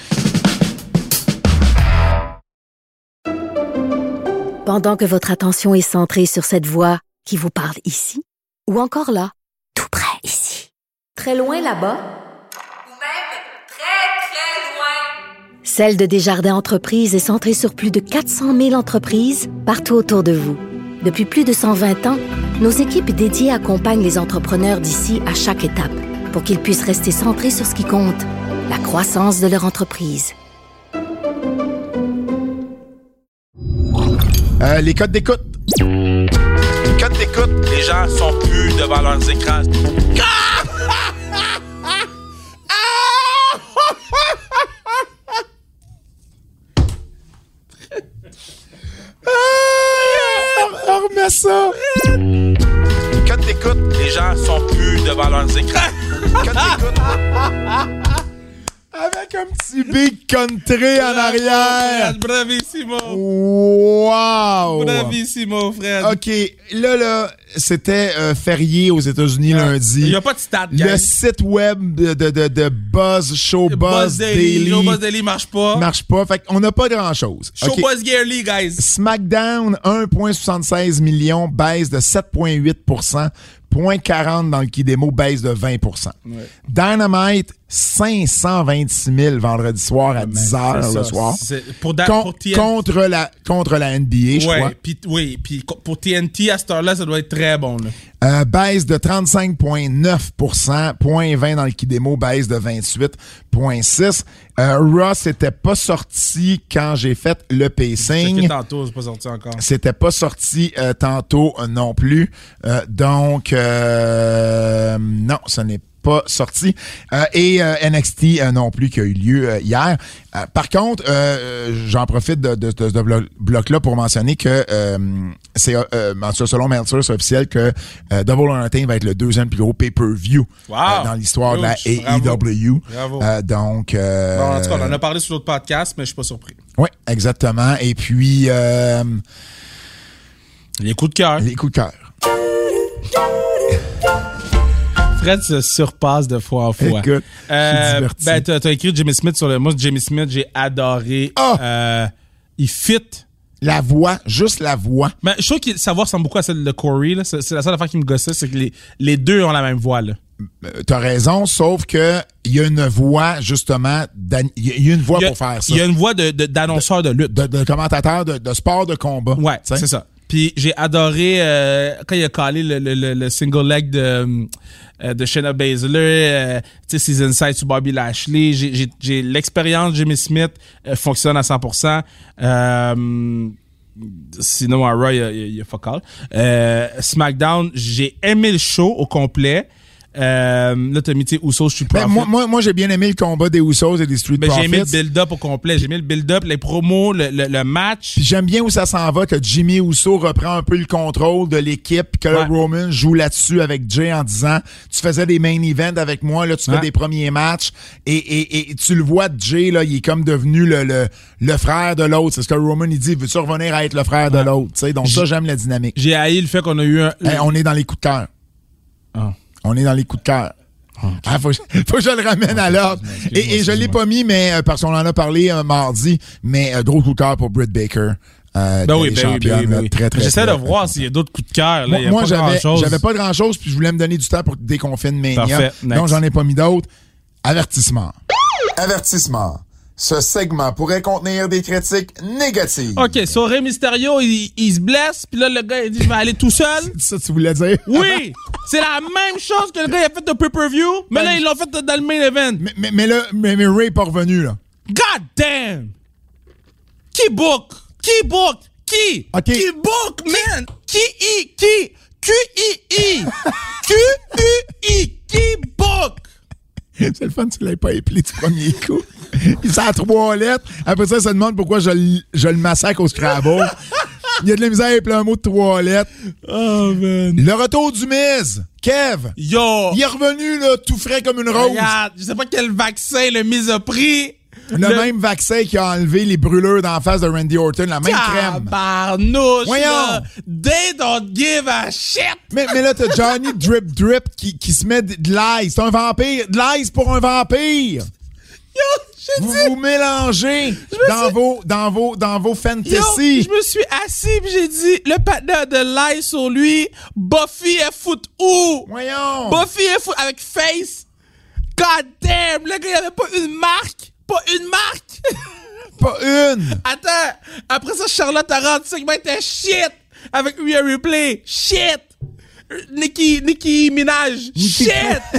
Pendant que votre attention est centrée sur cette voix qui vous parle ici, ou encore là, tout près ici, très loin là-bas, ou même très, très loin, Celle de Desjardins Entreprises est centrée sur plus de quatre cent mille entreprises partout autour de vous. Depuis plus de cent vingt ans, nos équipes dédiées accompagnent les entrepreneurs d'ici à chaque étape pour qu'ils puissent rester centrés sur ce qui compte, la croissance de leur entreprise. Euh, les codes d'écoute. Les codes d'écoute. Les gens sont plus devant leurs écrans. Ah, remets ça. Les codes d'écoute. Les gens sont plus devant leurs écrans. Les codes d'écoute. Avec un petit big country en arrière. Bravissimo. Wow. Bravissimo, Fred. OK. Là, là, c'était euh, férié aux États-Unis ouais. lundi. Il n'y a pas de stats, Le gang. Site web de, de, de, de Buzz, Show Buzz, Buzz Daily. Show Buzz Daily marche pas. Marche pas. Fait qu'on n'a pas grand-chose. Show okay. Buzz Yearly, guys. SmackDown, un virgule soixante-seize million, baisse de sept virgule huit pour cent. zéro virgule quarante dans le Kidemo, baisse de vingt pour cent. Ouais. Dynamite, cinq cent vingt-six mille vendredi soir à ouais, dix heures le soir. Pour, da- Con- pour T N T. Contre la, contre la N B A, je ouais, crois. Pis, oui, puis pour T N T, à cette heure-là, ça doit être très bon. Là. Euh, baisse de trente-cinq virgule neuf pour cent, zéro virgule vingt dans le Kidemo, baisse de vingt-huit virgule six. Euh, Ross n'était pas sorti quand j'ai fait le pacing. C'était tantôt, c'est pas sorti encore. C'était pas sorti euh, tantôt euh, non plus. Euh, donc, euh, non, ce n'est pas sorti. Euh, et euh, N X T euh, non plus qui a eu lieu euh, hier. Euh, par contre, euh, j'en profite de, de, de ce bloc-là pour mentionner que euh, c'est euh, selon Meltzer, c'est officiel que euh, Double or Nothing va être le deuxième plus gros pay-per-view wow. euh, dans l'histoire Louche. de la A E W. Bravo. Euh, donc, euh, bon, en tout cas, on en a parlé sur l'autre podcast, mais je suis pas surpris. Oui, exactement. Et puis, euh, les coups de cœur. Les coups de cœur. Fred se surpasse de fois en fois. Écoute, euh, je suis diverti. ben, t'as, t'as écrit Jimmy Smith sur le... Moi, Jimmy Smith, j'ai adoré. Oh! Euh, il fit. La voix, juste la voix. Mais je trouve que sa voix ressemble beaucoup à celle de Corey. Là. C'est, c'est la seule affaire qui me gossait, c'est que les, les deux ont la même voix. Là. Euh, T'as raison, sauf que il y a une voix, justement, d'an- il y a une voix Il y a, pour faire ça. il y a une voix de, de, d'annonceur de, lutte. De, de commentateur de, de sport de combat. Ouais, t'sais. c'est ça. Puis j'ai adoré euh, quand il a collé le, le, le, le single leg de, euh, de Shayna Baszler, euh, tu sais, ses insights sur Bobby Lashley. J'ai, j'ai, j'ai l'expérience de Jimmy Smith euh, fonctionne à cent pour cent. Euh, sinon, à Raw, il y a, il y a fuck all. Euh, SmackDown, j'ai aimé le show au complet. Euh, là, t'as mis, tu sais, Usos, je suis Ben, profit. moi, moi, moi, j'ai bien aimé le combat des Usos et des Street Mais j'ai Profits. aimé le build-up au complet. J'ai aimé le build-up, les promos, le, le, le match. Puis j'aime bien où ça s'en va, que Jimmy Uso reprend un peu le contrôle de l'équipe, puis que là, Ouais. Roman joue là-dessus avec Jay en disant « Tu faisais des main events avec moi, là, tu fais Ouais. des premiers matchs. » Et, et, et tu le vois, Jay, là, il est comme devenu le, le, le frère de l'autre. C'est ce que Roman, il dit « Veux-tu revenir à être le frère de l'autre? » Tu sais, donc ça, j'aime la dynamique. J'ai haï le fait qu'on a eu un... Hey, on est dans les coups de cœur. Ah. On est dans les coups de cœur. Ah, faut, faut que je le ramène à l'ordre. Excuse-moi, Et, et je l'ai excuse-moi. pas mis, mais euh, parce qu'on en a parlé euh, mardi, mais euh, gros coup de cœur pour Britt Baker. Euh, Ben qui oui, est ben oui, championne, ben oui, ben oui. très, très, J'essaie très, de voir s'il y a d'autres coups de cœur. Là. Moi, Il y a moi, pas j'avais, grand-chose. j'avais pas grand chose, puis je voulais me donner du temps pour déconfine Mania. Parfait, next. Donc, j'en ai pas mis d'autres. Avertissement. Avertissement. Ce segment pourrait contenir des critiques négatives. OK, so Rey Mysterio, il, il se blesse, puis là, le gars, il dit « Je vais aller tout seul. C'est ça que tu voulais dire? » Oui! C'est la même chose que le gars il a fait de pay-per-view, mais Ben, là, ils l'ont fait dans le main event. mais, mais, mais là, mais, mais Ray est pas revenu, là. God damn! Qui book? Qui book? Qui? OK. Qui book, man? Qui i? Qui? Q i i? Q u i? Qui book? C'est le fun, tu l'avais pas épelé du premier coup. Il s'est à trois lettres. Après ça, il se demande pourquoi je, l- je le massacre au Scrabble. Il y a de la misère à épeler un mot de trois lettres. Oh, man. Le retour du Miz. Kev. Yo! Il est revenu, là, tout frais comme une rose. Regarde, je sais pas quel vaccin le mis a pris. Le, même vaccin qui a enlevé les brûlures d'en face de Randy Orton. La même crème. Tabarnouche, Voyons. là. They don't give a shit. Mais, mais là, t'as Johnny Drip Drip qui, qui se met de de l'ice. C'est un vampire. De l'ice pour un vampire. Yo, je Vous dis... vous mélangez dans suis- vos, dans vos, dans vos Yo, fantasy. je me suis assis pis j'ai dit, le partenaire de l'ail sur lui, Buffy est foot où? Voyons. Buffy est foot avec Face. God damn, le gars, il avait pas une marque. Pas une marque. Pas une. Attends, après ça, Charlotte a rendu segment était shit. Avec Rhea Ripley. Shit. Nicki, Nicki Minaj. Shit.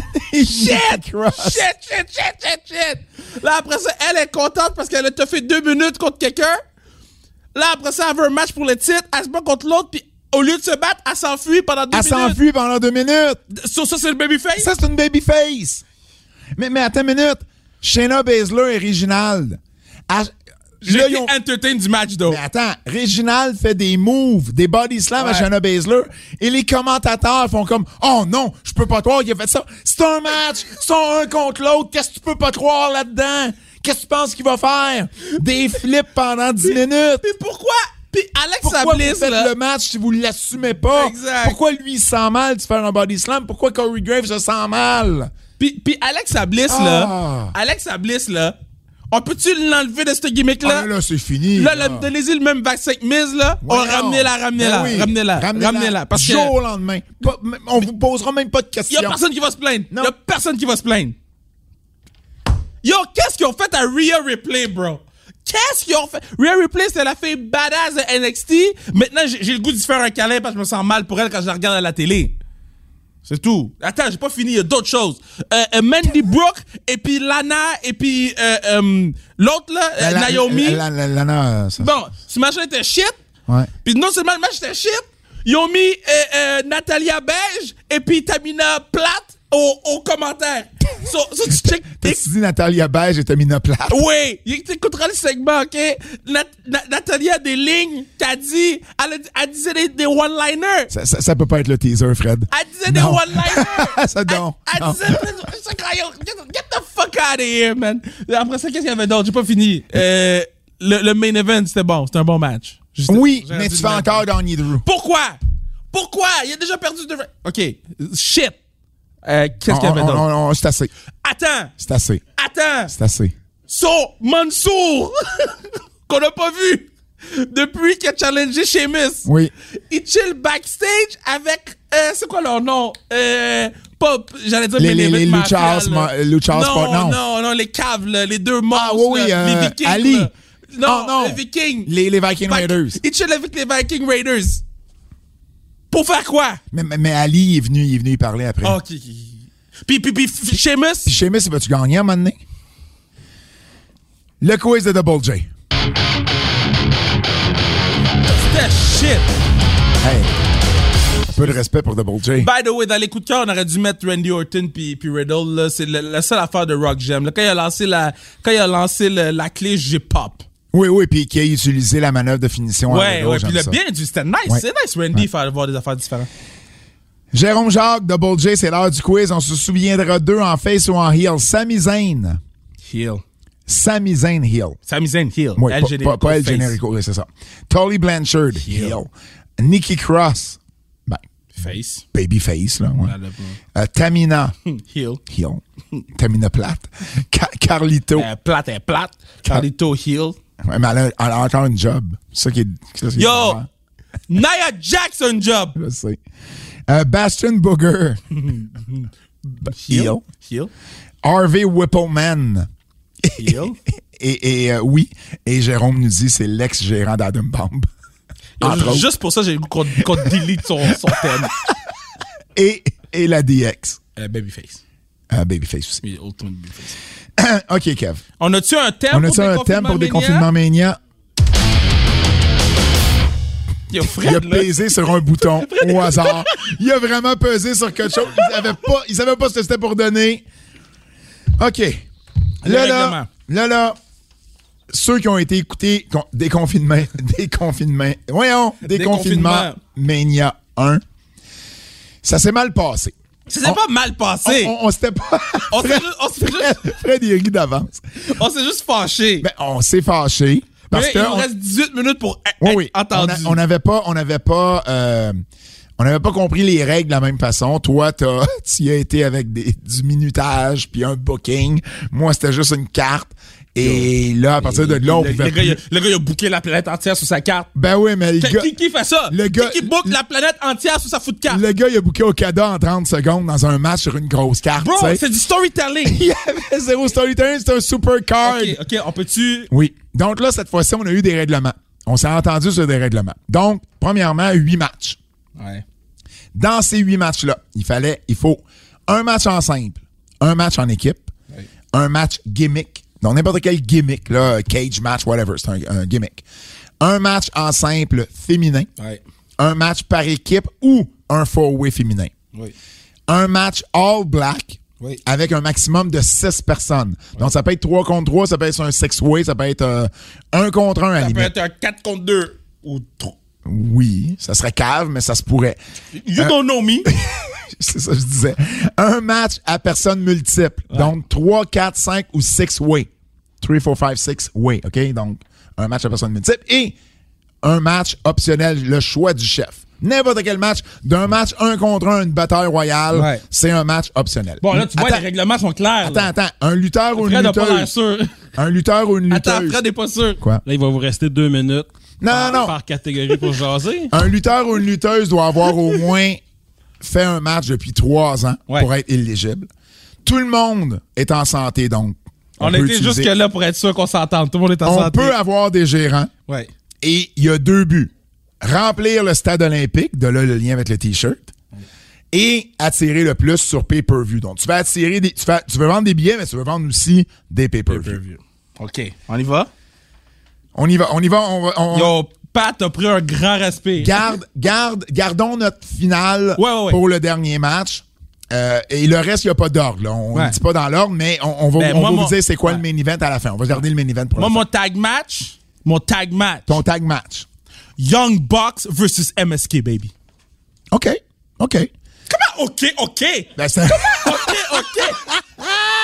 Shit. Cross. Shit, shit, shit, shit, shit. Là, après ça, elle est contente parce qu'elle a te fait deux minutes contre quelqu'un. Là, après ça, elle veut un match pour le titre. Elle se bat contre l'autre, puis au lieu de se battre, elle s'enfuit pendant deux Elle minutes. s'enfuit pendant deux minutes. Sur ça, c'est le babyface? Ça, c'est une babyface. Mais, mais attends une minute. Shayna Baszler et Reginald. À- J'ai là, été ils ont- entertain du match, though. Mais attends, Reginald fait des moves, des body slams à Ouais. Shayna Baszler, et les commentateurs font comme « Oh non, je peux pas croire qu'il a fait ça. C'est un match, c'est un contre l'autre. Qu'est-ce que tu peux pas croire là-dedans? Qu'est-ce que tu penses qu'il va faire? Des flips pendant dix minutes. Puis pourquoi? Puis Alexa Pourquoi vous Bliss, faites là. le match si vous l'assumez pas? Exact. Pourquoi lui, il se sent mal de faire un body slam? Pourquoi Corey Graves se sent mal? Puis, puis Alexa Bliss, Ah. là. Alexa Bliss, là. On peut-tu l'enlever de ce gimmick-là? Ah, là, là, c'est fini. Là, là, donnez-y le même vaccin que Miz, là. On Voyons. ramenez-la, ramenez-la, Ben oui. ramenez-la, Ramenez-la. ramenez-la. Parce Du que jour au lendemain. Pas- on vous posera même pas de y questions. a personne qui va se plaindre. Non. Y a personne qui va se plaindre. Yo, qu'est-ce qu'ils ont fait à Rhea Ripley, bro? Qu'est-ce qu'ils ont fait? Rhea Ripley, c'est la fille badass de N X T. Maintenant, j'ai j'ai le goût de se faire un câlin parce que je me sens mal pour elle quand je la regarde à la télé. C'est tout. Attends, j'ai pas fini, il y a d'autres choses. Euh, euh, Mandy Brooke, et puis Lana, et puis euh, euh, l'autre, là, euh, La- la- Naomi. la- la- la- la- ça- Bon, ce machin était shit. Ouais. Puis non seulement le match était shit, ils ont mis euh, euh, Natalia Beige et puis Tamina Plate au, au commentaire. So, so tu check. T'as-tu dit Natalia Beige et Tamina Plate? Oui, il t'écoutera le segment, OK? Nat- Na- Natalia a des lignes qu'elle dit, elle, a dit- elle disait des, des one-liners. Ça, ça, ça peut pas être le teaser, Fred. Elle disait des Non. one-liners. Ça, non. Elle, elle Non. disait, c'est quand, yo, get, get the fuck out of here, man. Après ça, qu'est-ce qu'il y avait d'autre? J'ai pas fini. Euh, le, le main event, c'était bon. C'était un bon match. Juste- Oui, j'aurais mais dû tu le fais mettre. encore Donnie Drew. Pourquoi? Pourquoi? Il a déjà perdu deux... OK, shit. Euh, qu'est-ce qu'il y avait d'autre? On, on, c'est assez. Attends! C'est assez. Attends! C'est assez. So, Mansour! Qu'on n'a pas vu! Depuis qu'il a challengé Sheamus. Oui. Il chill backstage avec... Euh, c'est quoi leur nom? Euh... Pas, j'allais dire les, les, les Lucha Lucha House, Lucha House non, non, non, non, les caves, là, les deux monstres, ah, oui, oui, là, euh, les Vikings. Ali. Là. Non, oh, non, les Vikings. Les, les Viking Raiders. Il chill avec les Viking Raiders. Pour faire quoi? Mais, mais, mais Ali il est venu, il est venu y parler après. Ok. Puis, puis, puis, Sheamus. Puis Sheamus, il va-tu gagner à un moment donné? Le quiz de Double J. C'était shit. Hey. Un peu de respect pour Double J. By the way, dans les coups de cœur, on aurait dû mettre Randy Orton puis, puis Riddle. Là, c'est le, la seule affaire de Rock Gem. Là, quand il a lancé la, quand il a lancé le, la clé, j'ai pop. Oui, oui, puis qui a utilisé la manœuvre de finition. Ouais, Riddle, ouais, puis le ça. bien du c'était nice. Ouais. C'est nice, Randy, Ouais. faire voir des affaires différentes. Jérôme Jacques, Double J, c'est l'heure du quiz. On se souviendra d'eux en face ou en heel. Sami Zayn. Heel. Sami Zayn heel. Sami Zayn, heel. Oui, El pas, Generico, pas, pas El face. Generico, oui, c'est ça. Tully Blanchard, heel. Heel. Nikki Cross, ben, Face. babyface, là. Ouais. Là, là, Euh, Tamina, heel. heel. Tamina plate. Ca- Carlito. Euh, plate est plate. Carlito, heel. Ouais, mais elle a, elle a encore une job. C'est ça qui est. c'est ça qui est Yo! bizarre. Nia Jackson job. Je sais. Euh, Bastion Booger. heel. Heel. Harvey Whippleman. Heel. Et, et euh, oui, et Jérôme nous dit c'est l'ex-gérant d'Adam Bomb. Entre autres. Juste pour ça, j'ai le goût qu'on qu'on delete son, son thème. Et, et la D X. Euh, babyface. Euh, Babyface aussi. Oui, Ultimate Babyface. OK, Kev. On a-tu un thème On pour a-tu un thème pour Déconfinement Mania? Yo, Fred, Il a là. pesé sur un bouton au hasard. Il a vraiment pesé sur quelque chose. Ils savaient pas, ils savaient pas ce que c'était pour donner. OK. Le Là, là, règlement. là, là, ceux qui ont été écoutés, con- déconfinement, déconfinement, voyons, déconfinement Déconfinement. Mania un, ça s'est mal passé. Ça s'est On- pas mal passé. On, on, on s'était pas... On s'est Fred, juste- on s'est juste- Fred, Fred, il rit d'avance. On s'est juste fâché. Ben, on s'est fâché. Mais Parce là, que il nous on- reste dix-huit minutes pour être Oui, oui. entendu. On n'avait pas, on n'avait pas, euh, on n'avait pas compris les règles de la même façon. Toi, t'as, tu y as été avec des, du minutage puis un booking. Moi, c'était juste une carte. Et là, à partir de là, on le, pouvait le, gars, il a, plus... le gars, il a booké la planète entière sur sa carte. Ben oui, mais le Qui, gars, qui, qui fait ça? le gars- qui, qui book la planète entière sur sa foot carte? le gars, il a booké Okada en trente secondes dans un match sur une grosse carte. Bro, tu sais. c'est du storytelling. Il y avait zéro storytelling, c'était un super card. OK, OK, on peut-tu... Oui. Donc là, cette fois-ci, on a eu des règlements. On s'est entendu sur des règlements. Donc, premièrement, huit matchs. Ouais. Dans ces huit matchs-là, il fallait, il faut un match en simple, un match en équipe, Oui. un match gimmick, donc n'importe quel gimmick, là, cage match, whatever, c'est un, un gimmick. Un match en simple féminin, Ouais. un match par équipe ou un four-way féminin. Oui. Un match all black Oui. avec un maximum de six personnes. Donc, ça peut être trois contre trois, ça peut être un six-way, ça peut être euh, un contre un à la Ça peut limite. être un quatre contre deux ou trois. Oui, ça serait cave, mais ça se pourrait. You Euh, don't know me. C'est ça que je disais. Un match à personnes multiples. Donc, trois, quatre, cinq ou six way. trois, quatre, cinq, six way. OK? Donc, un match à personnes multiples. Et un match optionnel, le choix du chef. N'importe quel match. D'un match un contre un, une bataille royale, Ouais. c'est un match optionnel. Bon, là, tu vois, Attends, les règlements sont clairs. Attends, là. attends. Un lutteur ou une Fred n'a pas l'air lutteuse. sûr. Un lutteur ou une lutteuse. Attends, Fred n'est pas sûr. Quoi? Là, il va vous rester deux minutes. Non, par, non, non. par catégorie pour jaser. Un lutteur ou une lutteuse doit avoir au moins fait un match depuis trois ans Ouais. pour être éligible. Tout le monde est en santé, donc. On, peut était utiliser- juste que là pour être sûr qu'on s'entende. Tout le monde est en On santé. peut avoir des gérants Ouais. et il y a deux buts. Remplir le stade olympique, de là le lien avec le T-shirt, et attirer le plus sur pay-per-view. Donc, tu veux attirer des, tu, fais- tu veux vendre des billets, mais tu veux vendre aussi des pay-per-view. OK. On y va? On y va, on y va, on va. on- Yo, Pat a pris un grand respect. Garde, garde, gardons notre finale Ouais, ouais, ouais. pour le dernier match. Euh, et le reste, il n'y a pas d'ordre. là. On ne Ouais. dit pas dans l'ordre, mais on, on va, Ben, on moi, va mon- vous dire c'est quoi ouais. le main event à la fin. On va garder le main event pour Moi, la mon fin. tag match, mon tag match, Ton tag match. Young Bucks versus M S K, baby. OK. OK. Comment? OK, OK. Ben, c'est- OK, OK.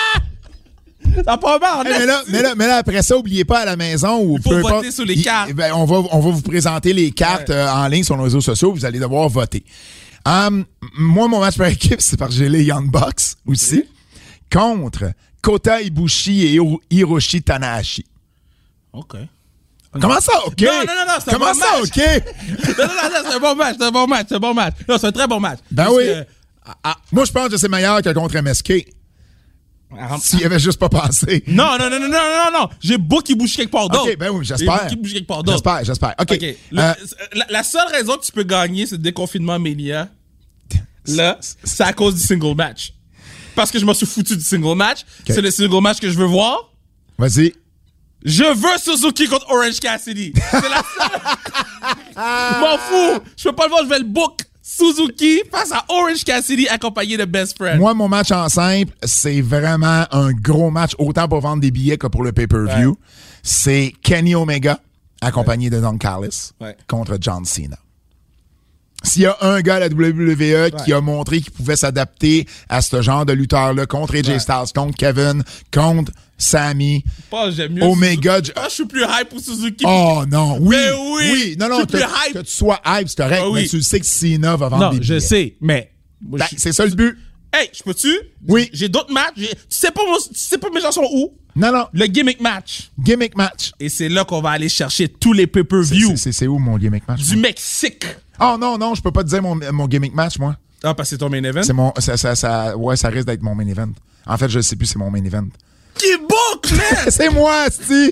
Ça part mal en Hey, mais, là, mais, là, mais là, après ça, n'oubliez pas à la maison ou Il faut peu voter importe, sur les il- cartes. ben, on, va, on va vous présenter les cartes Ouais. euh, en ligne sur nos réseaux sociaux. Vous allez devoir voter. Um, moi, mon match par équipe, c'est parce que j'ai les Young Bucks aussi. Contre Kota Ibushi et Hiro- Hiroshi Tanahashi. OK. Comment ça, OK? Non, non, non, non, c'est un Comment bon ça, match. OK? non, non, non, c'est un bon match, c'est un bon match, c'est un bon match. Non, c'est un très bon match. Ben Parce oui. que, ah, ah, Moi, je pense que c'est meilleur que contre M S K. ah, S'il avait juste pas passé. non, non, non, non, non, non, non. J'ai Bucky Bushi quelque part d'autre. OK, ben oui, j'espère. J'ai Bucky Bushi quelque part d'autre. J'espère, j'espère. OK. OK. Le- Euh, la, la seule raison que tu peux gagner ce déconfinement Mania, là, c'est à cause du single match. Parce que je m'en suis foutu du single match. Okay. C'est le single match que je veux voir. Vas-y. Je veux Suzuki contre Orange Cassidy. C'est la seule. Je m'en fous. Je peux pas le voir, je vais le book. Suzuki face à Orange Cassidy accompagné de Best Friend. Moi, mon match en simple, c'est vraiment un gros match, autant pour vendre des billets que pour le pay-per-view. Ouais. C'est Kenny Omega, accompagné de Don Callis, Ouais. contre John Cena. S'il y a un gars à la W W E qui a montré qu'il pouvait s'adapter à ce genre de lutteur-là, contre A J Ouais. Styles, contre Kevin, contre Sammy, Pas, j'aime mieux Omega... Suzuki. Ah, je suis plus hype pour Suzuki. Oh non, oui, Mais oui, oui, non, je non, suis que, plus hype. que tu sois hype, c'est correct, Ah oui. mais tu sais que Cena va vendre Non, des je billets. sais, mais... moi, Ben, je- c'est ça le but. Hey, je peux-tu? Oui. J'ai d'autres matchs. J'ai- Tu sais pas, moi, tu sais pas mes gens sont où? Non, non, Le gimmick match. gimmick match. Et c'est là qu'on va aller chercher tous les C'est- pay-per-view c'est- C'est c'est où mon gimmick match? du Mexique. Oh non, non, je peux pas te dire mon, mon gimmick match, moi. Ah, parce que c'est ton main event? C'est mon. Ça, ça, ça, ouais, ça risque d'être mon main event. En fait, je sais plus, c'est mon main event. Qui book, man? C'est moi, Sti!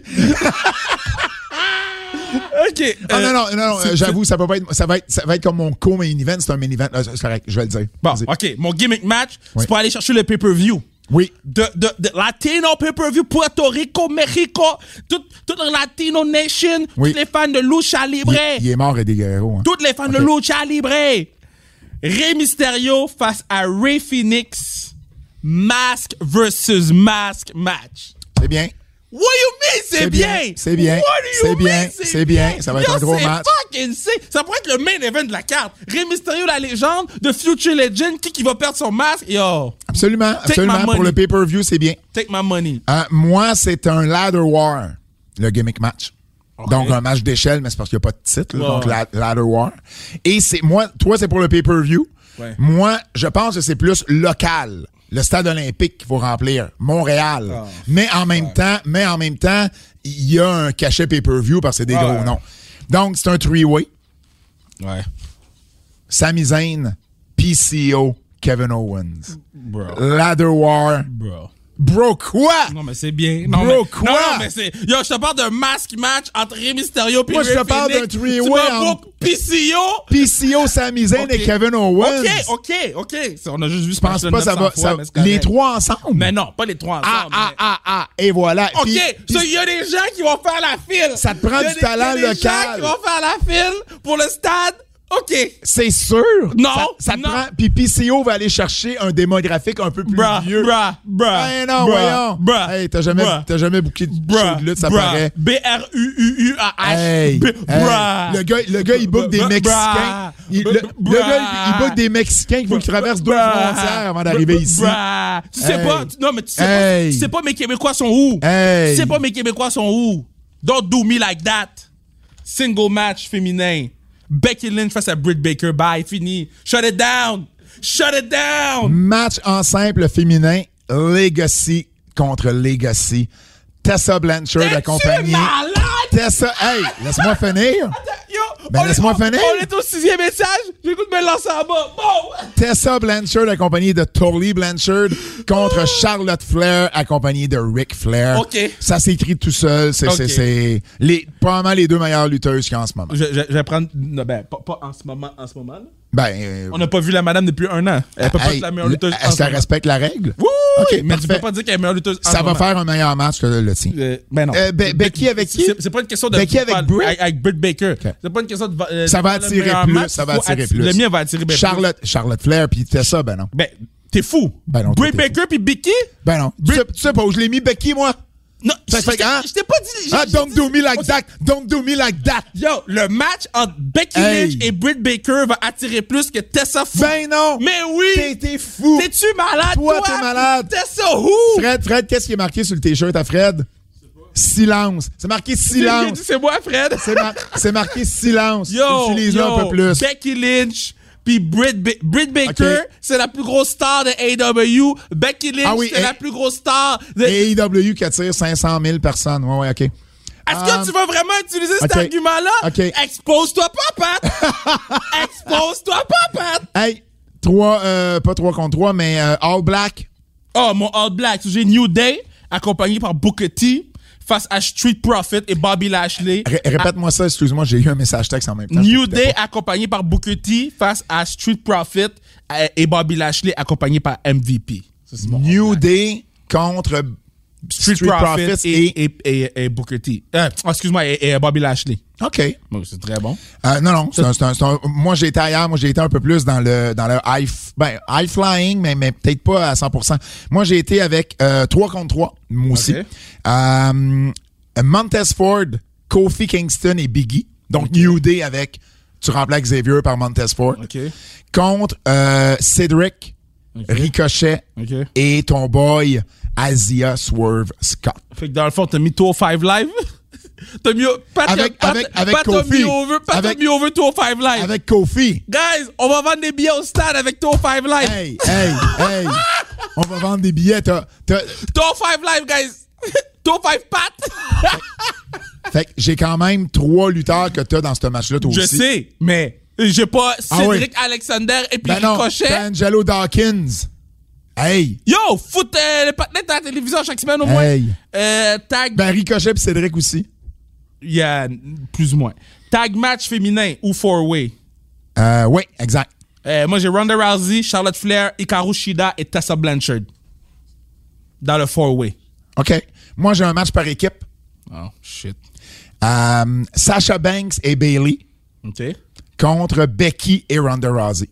OK. Ah euh, non, non, non, non, c'est- euh, j'avoue, ça peut pas être. Ça va être, ça va être comme mon co-main event, c'est un main event. Ah, c'est correct, je vais le dire. Bon, Vas-y. OK. Mon gimmick match, Oui. c'est pour aller chercher le pay-per-view. Oui. De, de, de Latino pay-per-view, Puerto Rico, Mexico, toute, toute la Latino Nation, Oui. tous les fans de Lucha Libre. Il, il est mort, Eddie Guerrero. Hein. Toutes les fans de Ok. Lucha Libre. Rey Mysterio face à Rey Phoenix. Mask versus mask match. C'est bien. What do you mean, c'est C'est bien? bien, c'est bien, What do c'est you bien, mean, c'est bien. Ça va être Yo, un gros c'est match. fucking sick. Ça pourrait être le main event de la carte. Rey Mysterio, la légende, de Future Legend, qui, qui va perdre son masque. Yo, Absolument, absolument. my Pour money. le pay-per-view, c'est bien. take my money. Euh, moi, c'est un ladder war, le gimmick match. Donc, un match d'échelle, mais c'est parce qu'il n'y a pas de titre. là, Ouais, donc, ouais. la- ladder war. Et c'est moi, toi, c'est pour le pay-per-view. Ouais. Moi, je pense que c'est plus local. Le stade olympique qu'il faut remplir. Montréal. Ah, mais en même temps, mais en même temps, il y a un cachet pay-per-view parce que c'est des Ouais. gros noms. Donc, c'est un three-way. Ouais. Sami Zayn, P C O, Kevin Owens. Bro. Ladder war. Bro. Bro, quoi? Non, mais c'est bien. Non, Bro, mais, quoi? Non, non, mais c'est. Yo, je te parle d'un mask match entre Rey Mysterio et Moi, je te parle d'un three-way Tu en- me book P C O. P C O, Sami Zayn Ok. et Kevin Owens. OK, OK, OK. C'est- On a juste vu ce Je pense pas ça va. ça- les trois ensemble. Mais non, pas les trois Ah, ensemble. ah, mais- ah, ah. Et voilà. OK, Puis- puis- so, il y a des gens qui vont faire la file. Ça te prend Il y a du des- talent il y a des local. gens qui vont faire la file pour le stade. OK. c'est sûr. Non, Ça, ça te non. prend. Puis P C O va aller chercher un démographique un peu plus Bruh, vieux. bruh, bruh. Ben non, bruh, voyons. bruh, Hey, t'as jamais, bruh. t'as jamais booké de show Bruh, de lutte, ça bruh. paraît. B R U U U A H. Hey, B- hey, bruh. le gars, le gars, il book des Bruh, Mexicains. Il, le, bruh. le gars, il, il book des Mexicains qu'il faut qu'ils traversent deux Bruh. frontières avant d'arriver Bruh. ici. Bruh. Tu sais Hey. pas, tu- non, mais tu sais Hey. pas, tu sais pas mes Québécois sont où? Hey. Tu sais pas mes Québécois sont où? Don't do me like that. Single match féminin. Becky Lynch face à Britt Baker. Bye, fini. Shut it down. Shut it down. Match en simple féminin, Legacy contre Legacy. Tessa Blanchard Es-tu accompagnée. malade? Tessa, hey, laisse-moi finir. Yo, Ben, on est- laisse-moi on- finir. On est au sixième étage. J'ai le goût de me lancer en bas. Bon. Tessa Blanchard accompagnée de Tully Blanchard contre Charlotte Flair accompagnée de Ric Flair. OK. Ça s'écrit tout seul. C'est, OK. c'est, c'est les, probablement les deux meilleures lutteuses qu'il y a en ce moment. Je, je- je vais prendre. Non, ben, pas, pas en ce moment. En ce moment là. Ben, euh, On n'a pas vu la madame depuis un an. Elle peut pas hey, être la meilleure lutteuse. en est-ce ce qu'elle moment. respecte la règle? Oui, OK, mais tu parfait. peux pas dire qu'elle est meilleure lutteuse. en Ça ce va moment. faire un meilleur match que le tien. Euh, ben non. Euh, Be- Becky avec qui? C'est, c'est pas une question de. Becky avec pas- Britt? Avec, avec Britt Baker. C'est pas une question de. euh, Ça va le attirer meilleur plus, match, ça va faut attirer atti- plus. Le mien va attirer ben, Charlotte, Charlotte Flair puis Tessa, ben non. plus. Ben, t'es fou. Ben non, toi, Britt t'es Baker puis Becky? Ben non. Tu sais, tu sais pas où je l'ai mis, Becky, moi? Non, Ça je fait t'ai- hein? je t'ai pas dit. j'ai- Ah, j'ai don't dit- do me like that! Don't do me like that! Yo, le match entre Becky Hey. Lynch et Britt Baker va attirer plus que Tessa Fou. Ben non! Mais oui! T'es, t'es fou! T'es-tu malade, Toi, toi? t'es malade. Tessa Who? Fred, Fred, qu'est-ce qui est marqué sur le t-shirt à Fred? Silence. C'est marqué J'ai silence. dit, c'est moi, Fred. C'est, mar- c'est marqué silence. Yo, Utilise-le yo, un peu plus. Becky Lynch Puis Britt, ba- Britt Baker, Ok. c'est la plus grosse star de A E W. Becky Lynch, Ah oui, c'est et- la plus grosse star de... A E W qui attire cinq cent mille personnes. Ouais, ouais, OK. Est-ce Um, que tu veux vraiment utiliser cet ok. argument-là? Ok. Expose-toi pas, Pat! Expose-toi pas, Pat! Hey, trois, euh, pas trois contre trois, mais euh, All Black. Oh, mon All Black. J'ai New Day, accompagné par Booker T, face à Street Profit et Bobby Lashley. Ré- répète-moi ça, excuse-moi, j'ai eu un message texte en même temps. New j'écoutais Day pas. accompagné par Booker T face à Street Profit euh, et Bobby Lashley accompagné par M V P. Ça, c'est mon New Day contre Street, Street Profits Profits et, et... et, et, et Booker T. Euh, oh, excuse-moi, et, et Bobby Lashley. OK. Bon, c'est très bon. Euh, non, non, c'est un, c'est un, c'est un- moi j'ai été ailleurs, moi j'ai été un peu plus dans le dans le high, f- ben, high flying, mais, mais peut-être pas à cent pour cent. Moi j'ai été avec euh, trois contre trois, moi aussi. Ok. Euh, Montez Ford, Kofi Kingston et Biggie. Donc New Day avec, tu remplaces Xavier par Montez Ford. OK. Contre euh, Cedric, Ok. Ricochet OK. et ton boy Asia Swerve Scott. Fait que dans le fond, t'as mis deux oh cinq Live. T'as mis... Pat, Avec- Pat, avec- avec Pat a Kofi. mis over, Pat Avec- a mis over deux oh cinq Live. Avec Kofi. Guys, on va vendre des billets au stade avec deux oh cinq Live. Hey, hey, hey. On va vendre des billets. T'as, t'as, deux oh cinq Live, guys. deux oh cinq Pat. Fait que j'ai quand même trois lutteurs que t'as dans ce match-là, toi Je aussi. sais, mais j'ai pas Ah Cédric oui. Alexander et puis Ben non, Ricochet. t'as Angelo Dawkins. Hey! Yo, foot euh, les patinets à la télévision chaque semaine au moins. Hey. Euh, tag, Ben Ricochet pis Cédric aussi. il y a plus ou moins. Tag match féminin ou four-way. Euh, oui, exact. Euh, moi, j'ai Ronda Rousey, Charlotte Flair, Hikaru Shida et Tessa Blanchard. Dans le four-way. OK. Moi, j'ai un match par équipe. Oh, shit. Euh, Sasha Banks et Bayley OK. contre Becky et Ronda Rousey.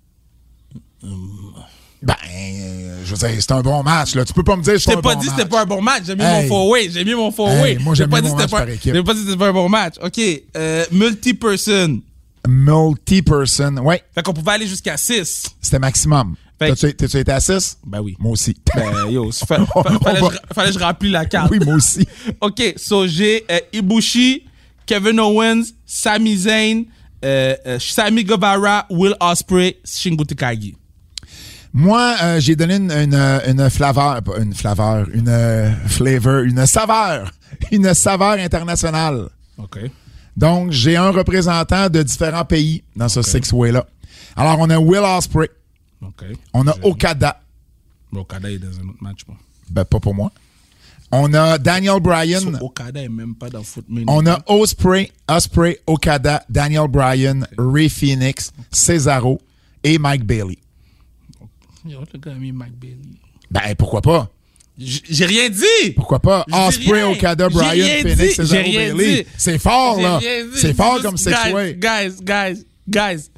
Ben, euh, je veux dire, c'est un bon match, là. Tu peux pas me dire que Je c'est t'ai un pas bon dit que match. c'était pas un bon match. J'ai mis Hey. mon four-way. J'ai mis mon four-way. Hey, moi, j'aime J'ai pas mieux dit mon que c'était match pas- par équipe. J'ai pas dit que c'était pas un bon match. OK. Euh, multi-person. Multi-person. Ouais, Fait qu'on pouvait aller jusqu'à six. c'était maximum. Fait que- T'as-tu, t'as-tu été à six? Ben oui. Moi aussi. Ben, yo, fa- fa- On fallait, va- que je, fallait que je remplis la carte. Oui, moi aussi. OK, so j'ai euh, Ibushi, Kevin Owens, Sami Zayn, euh, euh, Sami Guevara, Will Ospreay, Shingo Takagi. Moi, euh, j'ai donné une, une, une flaveur, pas une flaveur, une euh, flavor, une saveur, une saveur internationale. OK. Donc, j'ai un représentant de différents pays dans ce six-way-là. Alors, on a Will Ospreay, OK. on a J'ai- Okada, Okada est dans un autre match, moi. ben pas pour moi. On a Daniel Bryan, So, Okada est même pas dans Foot Mania. on a Ospreay, Ospreay, Okada, Daniel Bryan, Ray Phoenix, Cesaro et Mike Bailey. Yo, le gars a mis Mike Bailey. Ben, pourquoi pas? J- J'ai rien dit! Pourquoi pas? J'ai Ospreay, rien. Okada, J'ai Bryan, rien Phoenix, dit. Cesaro, J'ai rien Bailey. dit. C'est fort, J'ai là. rien dit. C'est fort Juste, comme six-way. Guys, guys, guys, guys.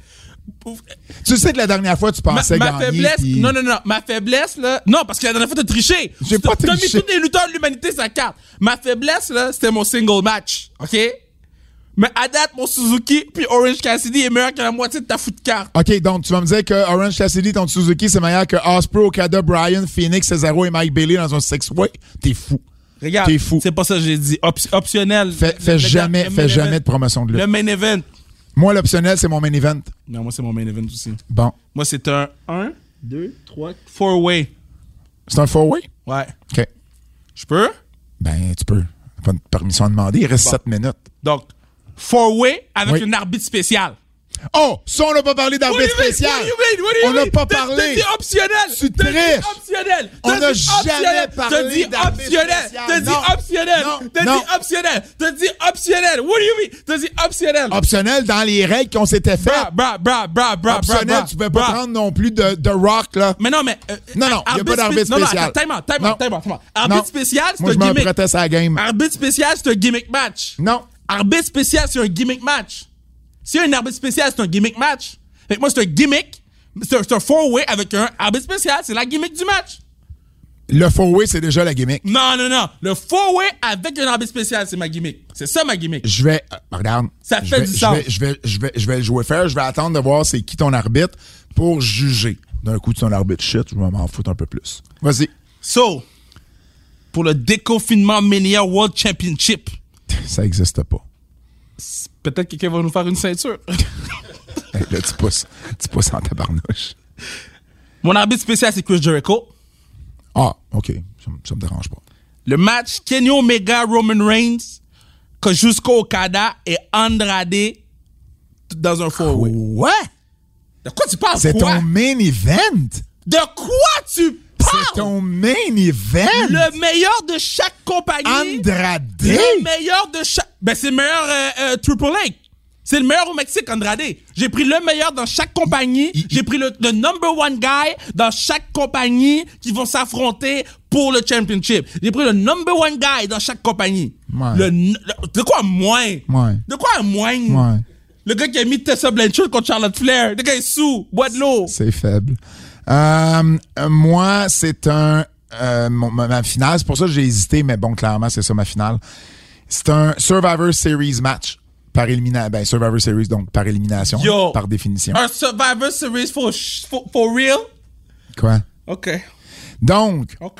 Tu sais que la dernière fois, tu Ma, pensais ma gagner. faiblesse, puis- non, non, non, ma faiblesse, là, non, parce que la dernière fois, t'as triché. J'ai pas T'as mis triché. tous les lutteurs de l'humanité sur la carte. Ma faiblesse, là, c'était mon single match, OK? Mais à date, mon Suzuki puis Orange Cassidy est meilleur que la moitié de ta foot carte. OK, donc tu vas me dire que Orange Cassidy, ton Suzuki, c'est meilleur que Ospreay, Okada, Bryan, Phoenix, Cesaro et Mike Bailey dans un six-way? T'es fou. Regarde, T'es fou. c'est pas ça que j'ai dit. Op- optionnel. Fais, Le- fais le- jamais, le fais main jamais event. de promotion de lutte. Le main event. Moi, l'optionnel, c'est mon main event. Non, moi, c'est mon main event aussi. Bon. Moi, c'est un un, deux, trois, four-way. C'est un four-way? Ouais. OK. Je peux? Ben, tu peux. Pas de permission à demander. Il reste sept minutes. Donc, four-way avec Oui. un arbitre spécial. Oh! Ça, on n'a pas parlé What do d'arbitre you mean? spécial. What do you mean? What do you On n'a mean? pas T'as- parlé. T'as dit optionnel. Tu T'as dit triches. optionnel. On T'as n'a dit jamais optionnel. parlé T'as dit d'arbitre optionnel. spécial. T'as dit Non. optionnel. Non. T'as Non. dit optionnel. T'as dit optionnel. What do you mean? T'as dit optionnel. Optionnel dans les règles qu'on s'était Bra, faites. bra, bra, bra, bra, Optionnel, bra, tu ne peux pas bra. prendre non plus de, de rock, là. Mais non, mais. euh, Non, non, il n'y a pas d'arbitre spé- spécial. Non, non, attends, time out, time Non. out, time out, time out. Arbitre Non. spécial, c'est Moi, un je me gimmick. proteste à la game. Arbitre spécial, c'est un gimmick match. Non. Arbitre spécial, c'est un gimmick match. Si un arbitre spécial, c'est un gimmick match. Fait que moi, c'est un gimmick. C'est un, c'est un four-way avec un arbitre spécial. C'est la gimmick du match. Le four-way, c'est déjà la gimmick. Non, non, non. Le four-way avec un arbitre spécial, c'est ma gimmick. C'est ça, ma gimmick. Je vais. euh, regarde. Ça je fait vais, du je sens. vais, je, vais, je, vais, je vais le jouer faire. Je vais attendre de voir c'est qui ton arbitre pour juger. D'un coup, tu es un arbitre shit, je vais m'en foutre un peu plus. Vas-y. So, pour le déconfinement Mania World Championship, Ça existe pas. peut-être quelqu'un va nous faire une ceinture. Là, tu pousses, tu pousses en tabarnouche. Mon arbitre spécial, c'est Chris Jericho. Ah, OK. Ça, me- ça me dérange pas. Le match Kenny Omega, Roman Reigns, Kazuchika Okada et Andrade dans un four-way. Ouais! De quoi tu parles? C'est quoi? ton main event! De quoi tu parles? C'est ton main event! Le meilleur de chaque compagnie. Andrade! Le meilleur de chaque... Ben, c'est le meilleur euh, euh, Triple H. C'est le meilleur au Mexique, Andrade. J'ai pris le meilleur dans chaque compagnie. Il- J'ai pris le, le number one guy dans chaque compagnie qui vont s'affronter pour le championship. J'ai pris le number one guy dans chaque compagnie. Ouais. Le, le- de quoi moins? Ouais. De quoi moins? Ouais. Le gars qui a mis Tessa Blanchard contre Charlotte Flair. Le gars est sous, bois de l'eau. C'est faible. Euh, euh, moi, c'est un... euh, mon- ma, ma finale, c'est pour ça que j'ai hésité, mais bon, clairement, c'est ça ma finale. C'est un Survivor Series match par élimination. Ben, Survivor Series, donc par élimination, Yo. par définition. Un Survivor Series for, for, for real? Quoi? OK. Donc, OK.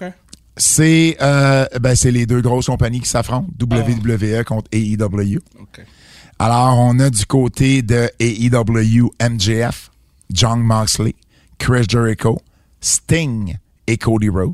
c'est euh, ben, c'est les deux grosses compagnies qui s'affrontent, W W E contre A E W. OK. Alors, on a du côté de A E W M J F, Jon Moxley, Chris Jericho, Sting et Cody Rhodes.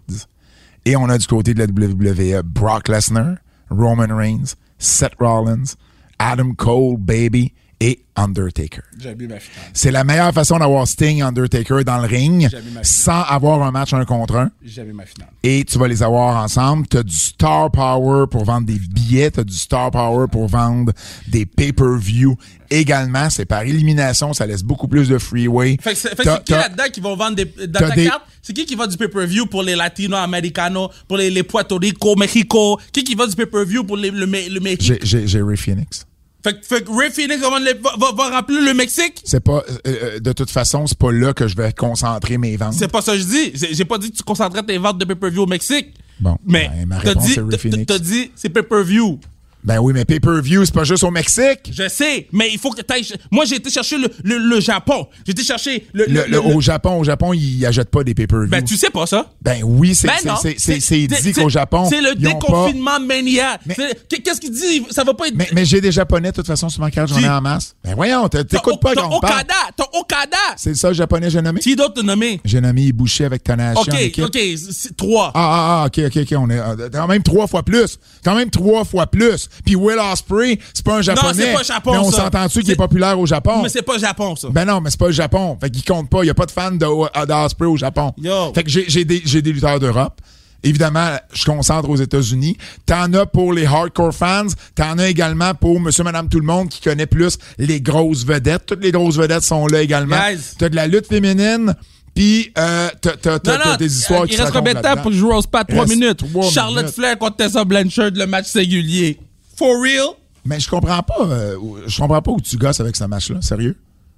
Et on a du côté de la W W E Brock Lesnar, Roman Reigns, Seth Rollins, Adam Cole, Baby et Undertaker. J'ai mis ma finale. C'est la meilleure façon d'avoir Sting et Undertaker dans le ring J'ai mis ma finale. sans avoir un match un contre un. J'ai mis ma finale. Et tu vas les avoir ensemble. T'as du star power pour vendre des billets. T'as du star power pour vendre des pay-per-view également. C'est par élimination. Ça laisse beaucoup plus de freeway. Fait que c'est, fait que T'as- c'est qui t'as- là-dedans qui vont vendre des, dans t'as ta des- carte? C'est qui qui va du pay-per-view pour les Latinos, Americanos, pour les, les Puerto Rico, Mexico? Qui qui va du pay-per-view pour les, le, Me- le Mexique? J'ai, j'ai, j'ai Ray Phoenix. Fait, que- fait que Ray Phoenix va, vendre les- va, va, va remplir le Mexique? C'est pas, euh, euh, de toute façon, c'est pas là que je vais concentrer mes ventes. C'est pas ça que je dis. J'ai, j'ai pas dit que tu concentrais tes ventes de pay-per-view au Mexique. Bon, Mais ben, ma t'as réponse, dit, c'est Ray t'as- Phoenix. t'as dit c'est pay-per-view. Ben oui, mais pay-per-view, c'est pas juste au Mexique. Je sais, mais il faut que t'ailles... Moi, j'ai été chercher le, le, le Japon. J'ai été chercher le... Le, le- au Japon, au Japon, ils achètent pas des pay-per-view. Ben, tu sais pas ça. Ben oui, c'est, Ben c'est, non. c'est, c'est, c'est dit c'est- qu'au Japon, c'est le ils ont pas... déconfinement mania. Mais- C'est- Qu'est-ce qu'il dit? Ça va pas être... Mais, mais j'ai des Japonais, de toute façon, sur ma carte, j'en Qui? ai en masse. Ben voyons, t'é- T'as t'écoutes pas t'as quand on parle. Okada, t'as Okada. C'est ça, le Japonais, j'ai nommé? Qui d'autre t'as nommé? J'ai nommé Ibushi avec Tanahashi en OK, équipe. OK, c'est trois. Ah, ah, ah, OK, OK, OK, on est euh, quand même trois fois plus. Quand même trois fois plus. Puis Will Ospreay, c'est pas un Japonais. c'est pas Japon, mais on ça. s'entend-tu qu'il C'est- est populaire au Japon? Mais c'est pas Japon, ça. Ben non, mais c'est pas le Japon. Fait qu'il compte pas. Il y a pas de fans de, d'Ospreay au Japon. Yo. Fait que j'ai, j'ai, des, j'ai des lutteurs d'Europe. Évidemment, je concentre aux États-Unis. T'en as pour les hardcore fans. T'en as également pour monsieur, madame, tout le monde qui connaît plus les grosses vedettes. Toutes les grosses vedettes sont là également. Guys. T'as de la lutte féminine. Puis, euh, t'as, t'as, t'as, Non, t'as non, des histoires qui il se reste racontent combien de temps là-dedans. pour que je joue au spot? Trois Reste minutes. trois Charlotte minutes. Flair contre Tessa Blanchard, le match singulier. For real? Mais je comprends pas. euh, je comprends pas où tu gosses avec ce match-là. Sérieux?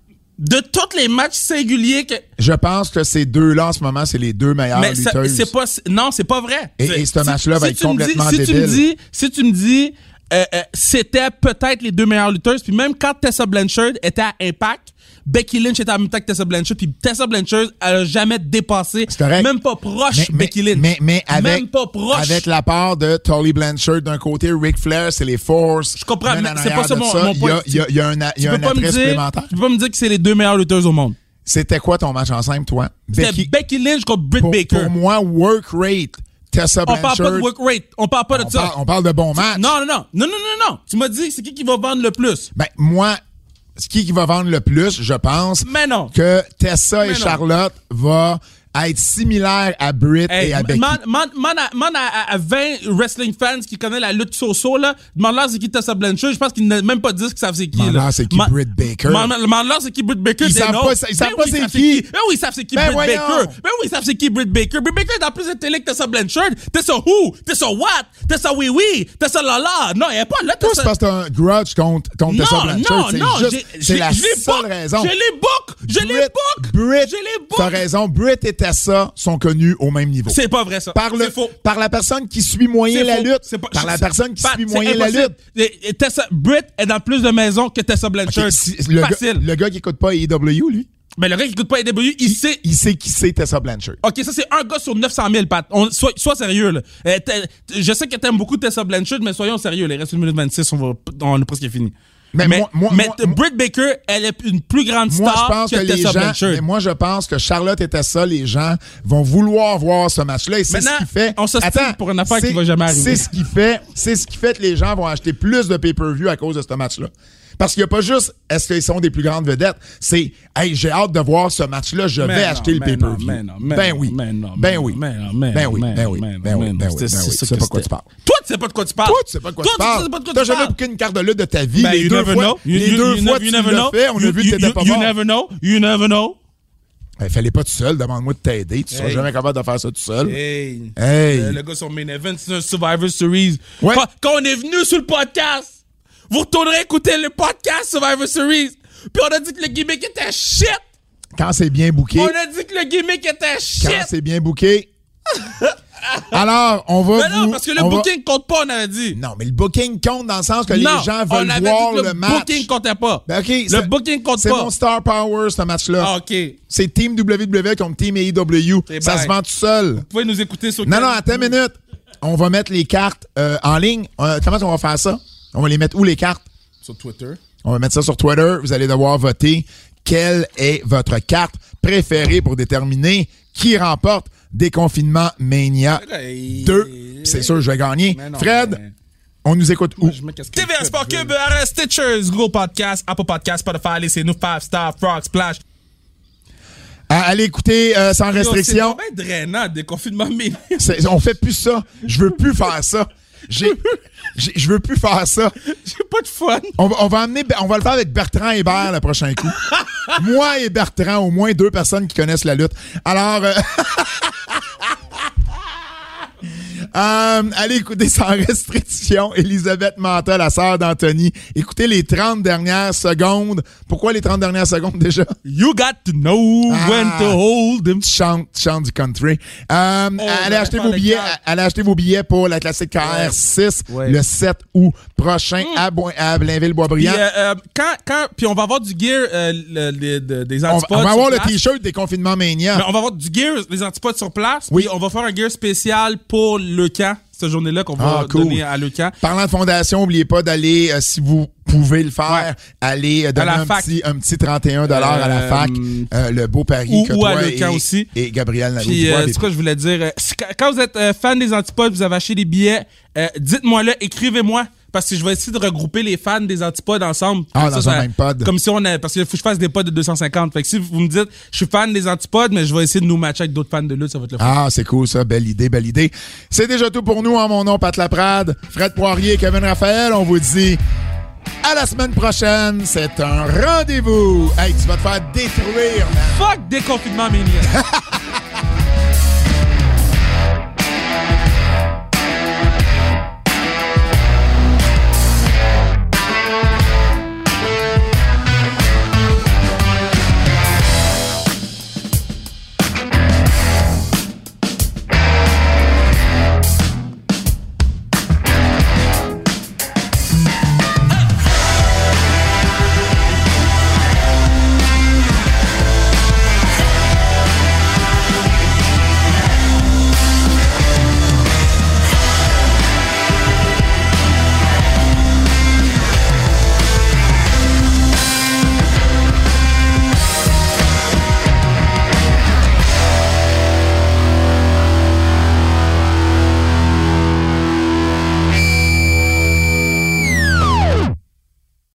De tous les matchs singuliers que... Je pense que ces deux-là, en ce moment, c'est les deux meilleures Mais ça- lutteuses. c'est pas... Non, c'est pas vrai. Et- C'est- et ce si- match-là va si être tu me dis- complètement si Tu me débile. dis, si tu me dis, euh, euh, c'était peut-être les deux meilleures lutteuses, puis même quand Tessa Blanchard était à Impact, Becky Lynch était en même temps que Tessa Blanchard, puis Tessa Blanchard, elle a jamais dépassé, C'est correct. même pas proche mais, mais, Becky Lynch. Mais, mais avec, même pas proche. avec la part de Tully Blanchard d'un côté, Ric Flair, c'est les Force. Je comprends, Même mais en c'est arrière pas ça de mon- ça, mon il y point. a- Il y a, il y a un, a- il y Tu a peux un pas me attrait dire, supplémentaire. tu peux pas me dire que c'est les deux meilleures lutteuses au monde. C'était quoi ton match en simple, toi? C'était Becky, Becky Lynch contre Britt pour, Baker. pour moi, work rate, Tessa On Blanchard. parle pas de work rate. On parle pas de on, ça. parle, on parle de bons matchs. Non, non, non. Non, non, non, non. Tu m'as dit, c'est qui qui va vendre le plus? Ben, moi, ce qui, qui va vendre le plus, je pense Mais non. que Tessa Mais et non. Charlotte va être similaires à Britt Hey, et à Becky. man, man, man, à, man à, à vingt wrestling fans qui connaissent la lutte so-so, là, demande-leur c'est qui Tessa Blanchard. Je pense qu'ils n'ont même pas dit ce qu'ils savent c'est qui. Demande-leur là. c'est qui Ma- Britt Baker. Man- Demande-leur c'est qui Britt Baker. Ils des savent noms. pas- ils savent Ben pas oui, c'est savent qui. Ben oui, ils savent c'est qui Ben Britt voyons. Baker. Ben oui, ils savent c'est qui Britt Baker. Britt Baker est dans plus de télé que Tessa Blanchard. Tessa who? Tessa what? Tessa oui oui. Tessa lala. Non, elle est pas là. Toi, Tessa- c'est parce que t'as un grudge contre, contre Tessa Non, Blanchard. non, c'est non, juste- j'ai- c'est j'ai- la je les seule book. raison. Je les book. Je les Britt- book. Britt, Je les book. t'as raison. Britt et Tessa sont connus au même niveau. C'est pas vrai ça. Par, le, C'est faux. par la personne qui suit moyen C'est la faux. lutte. C'est pas- par la c'est- personne qui Pat, suit c'est moyen la impossible. lutte. Et- et Tessa, Britt est dans plus de maisons que Tessa Blanchard. Ok, si- le, gars, Facile. le gars qui écoute pas A E W, lui, Mais le gars qui écoute pas A E W, il sait. il sait qui c'est Tessa Blanchard. OK, ça, c'est un gars sur neuf cent mille, Pat. On, sois, sois sérieux, là. Euh, t'es- je sais que t'aimes beaucoup Tessa Blanchard, mais soyons sérieux. Il reste une minute vingt-six, on, va, on est presque fini. Mais mais moi- moi- mais moi- t- Britt Baker, elle est une plus grande Moi, star je pense que, les Tessa gens, Blanchard. mais moi, je pense que Charlotte était ça. Les gens vont vouloir voir ce match-là. Et c'est Maintenant, ce qui fait. on s'ostine Attends, pour une affaire c'est- qui va jamais arriver. C'est ce qui fait, c'est ce qui fait que les gens vont acheter plus de pay-per-view à cause de ce match-là. Parce qu'il n'y a pas juste est-ce qu'ils sont des plus grandes vedettes, c'est hey, j'ai hâte de voir ce match-là, je Mais vais non, acheter le mais pay-per-view. non, mais non, mais Ben non, oui. mais non, Ben mais oui. non, mais non, mais Ben non, oui. mais Ben non, oui. mais Ben non, oui. mais Ben non, oui. c'est- Ben c'est oui. ça Tu sais que pas de quoi c'était. tu parles. Toi, tu sais pas de quoi tu parles. Toi, tu sais pas de quoi Toi, tu parles. tu sais pas de quoi T'as tu jamais parles. booké une carte de lutte de ta vie. Ben, les you deux never fois, know. You- les you- deux you fois never- que you tu never l'as know. fait, on a You- vu que you- t'étais you- pas You fort. never know. You never know. Ben, fallait pas tout seul. Demande-moi de t'aider. Tu seras Hey. jamais capable de faire ça tout seul. Hey. Hey. Euh, le gars sur Main Event, c'est un Survivor Series. Ouais. Quand, quand on est venu sur le podcast, vous retournerez écouter le podcast Survivor Series. Puis on a dit que le gimmick était shit. Quand c'est bien booké. On a dit que le gimmick était shit. Quand c'est bien booké. Alors, on va Mais non, vous- parce que le on va- booking compte pas, on avait dit. Non, mais le booking compte dans le sens que non, les gens on veulent avait voir dit que le, le match. booking comptait pas. Ben, OK, le c'est- booking compte C'est pas. mon Star Power, ce match-là. Ah, OK. Vous C'est Team W W E contre Team A E W. C'est Ça bye. se vend tout seul. pouvez nous écouter sur... Non, non, attends une minute. On va mettre les cartes euh, en ligne. Euh, comment on va faire ça? On va les mettre où, les cartes? Sur Twitter. On va mettre ça sur Twitter. Vous allez devoir voter. Quelle est votre carte préférée pour déterminer qui remporte Déconfinement Mania deux? C'est sûr, je vais gagner. Mais non, Fred, mais- on nous écoute où? T V A Sport Cube, R S Stitchers, Google Podcast, Apple Podcast, Spotify, laissez-nous five Star, Frog Splash. À- Allez écouter euh, sans C'est restriction. bien drainant, déconfinement mini. C'est- On fait plus ça. Je veux plus faire ça. J'ai, j'ai- je veux plus faire ça. J'ai pas de fun. On va, on va amener, on va le faire avec Bertrand Hébert le prochain coup. Moi et Bertrand, au moins deux personnes qui connaissent la lutte. Alors, euh, euh, allez écouter sans restriction Elisabeth Manta, la sœur d'Anthony. Écoutez les trente dernières secondes. Pourquoi les trente dernières secondes déjà? You got to know Ah. when to hold them. Tu chantes, tu chantes du country. Euh, allez, ben, acheter par vos le billets, cœur. allez acheter vos billets pour la classique K R six Ouais. le sept août prochain à, Bo- à Puis, Blainville-Boisbriand. euh, euh, quand, quand, puis on va avoir du gear, euh, le- le- de- des on, va- antipodes. on va sur avoir le place. t-shirt des confinements Mania. Mais on va avoir du gear, les antipodes sur place. Oui. Puis on va faire un gear spécial pour le camp, cette journée-là qu'on va Ah, cool. donner à le camp. Parlant de fondation, n'oubliez pas d'aller, euh, si vous pouvez le faire, Ouais. aller euh, donner la un fac. petit, un petit trente et un dollars à la Euh, fac. Euh, le beau pari ou- que ou toi à Le et, Camp aussi. et Gabriel Nadeau Puis, Dubois euh, avez c'est quoi je voulais dire? euh, c'est quand- Quand vous êtes euh, fan des antipodes, vous avez acheté des billets, euh, dites-moi-le, écrivez-moi. Parce que je vais essayer de regrouper les fans des antipodes ensemble. Ah, Comme dans ça, un ça- même pod. Comme si on a, parce qu'il faut que je fasse des pods de deux cent cinquante. Fait que si vous me dites, je suis fan des antipodes, mais je vais essayer de nous matcher avec d'autres fans de lutte, ça va être le fun. Ah, c'est cool ça, belle idée, belle idée. C'est déjà tout pour nous, en mon nom, Pat Laprade, Fred Poirier, Kevin Raphaël. On vous dit à la semaine prochaine. C'est un rendez-vous. Hey, tu vas te faire détruire, man. Fuck déconfinement, mania.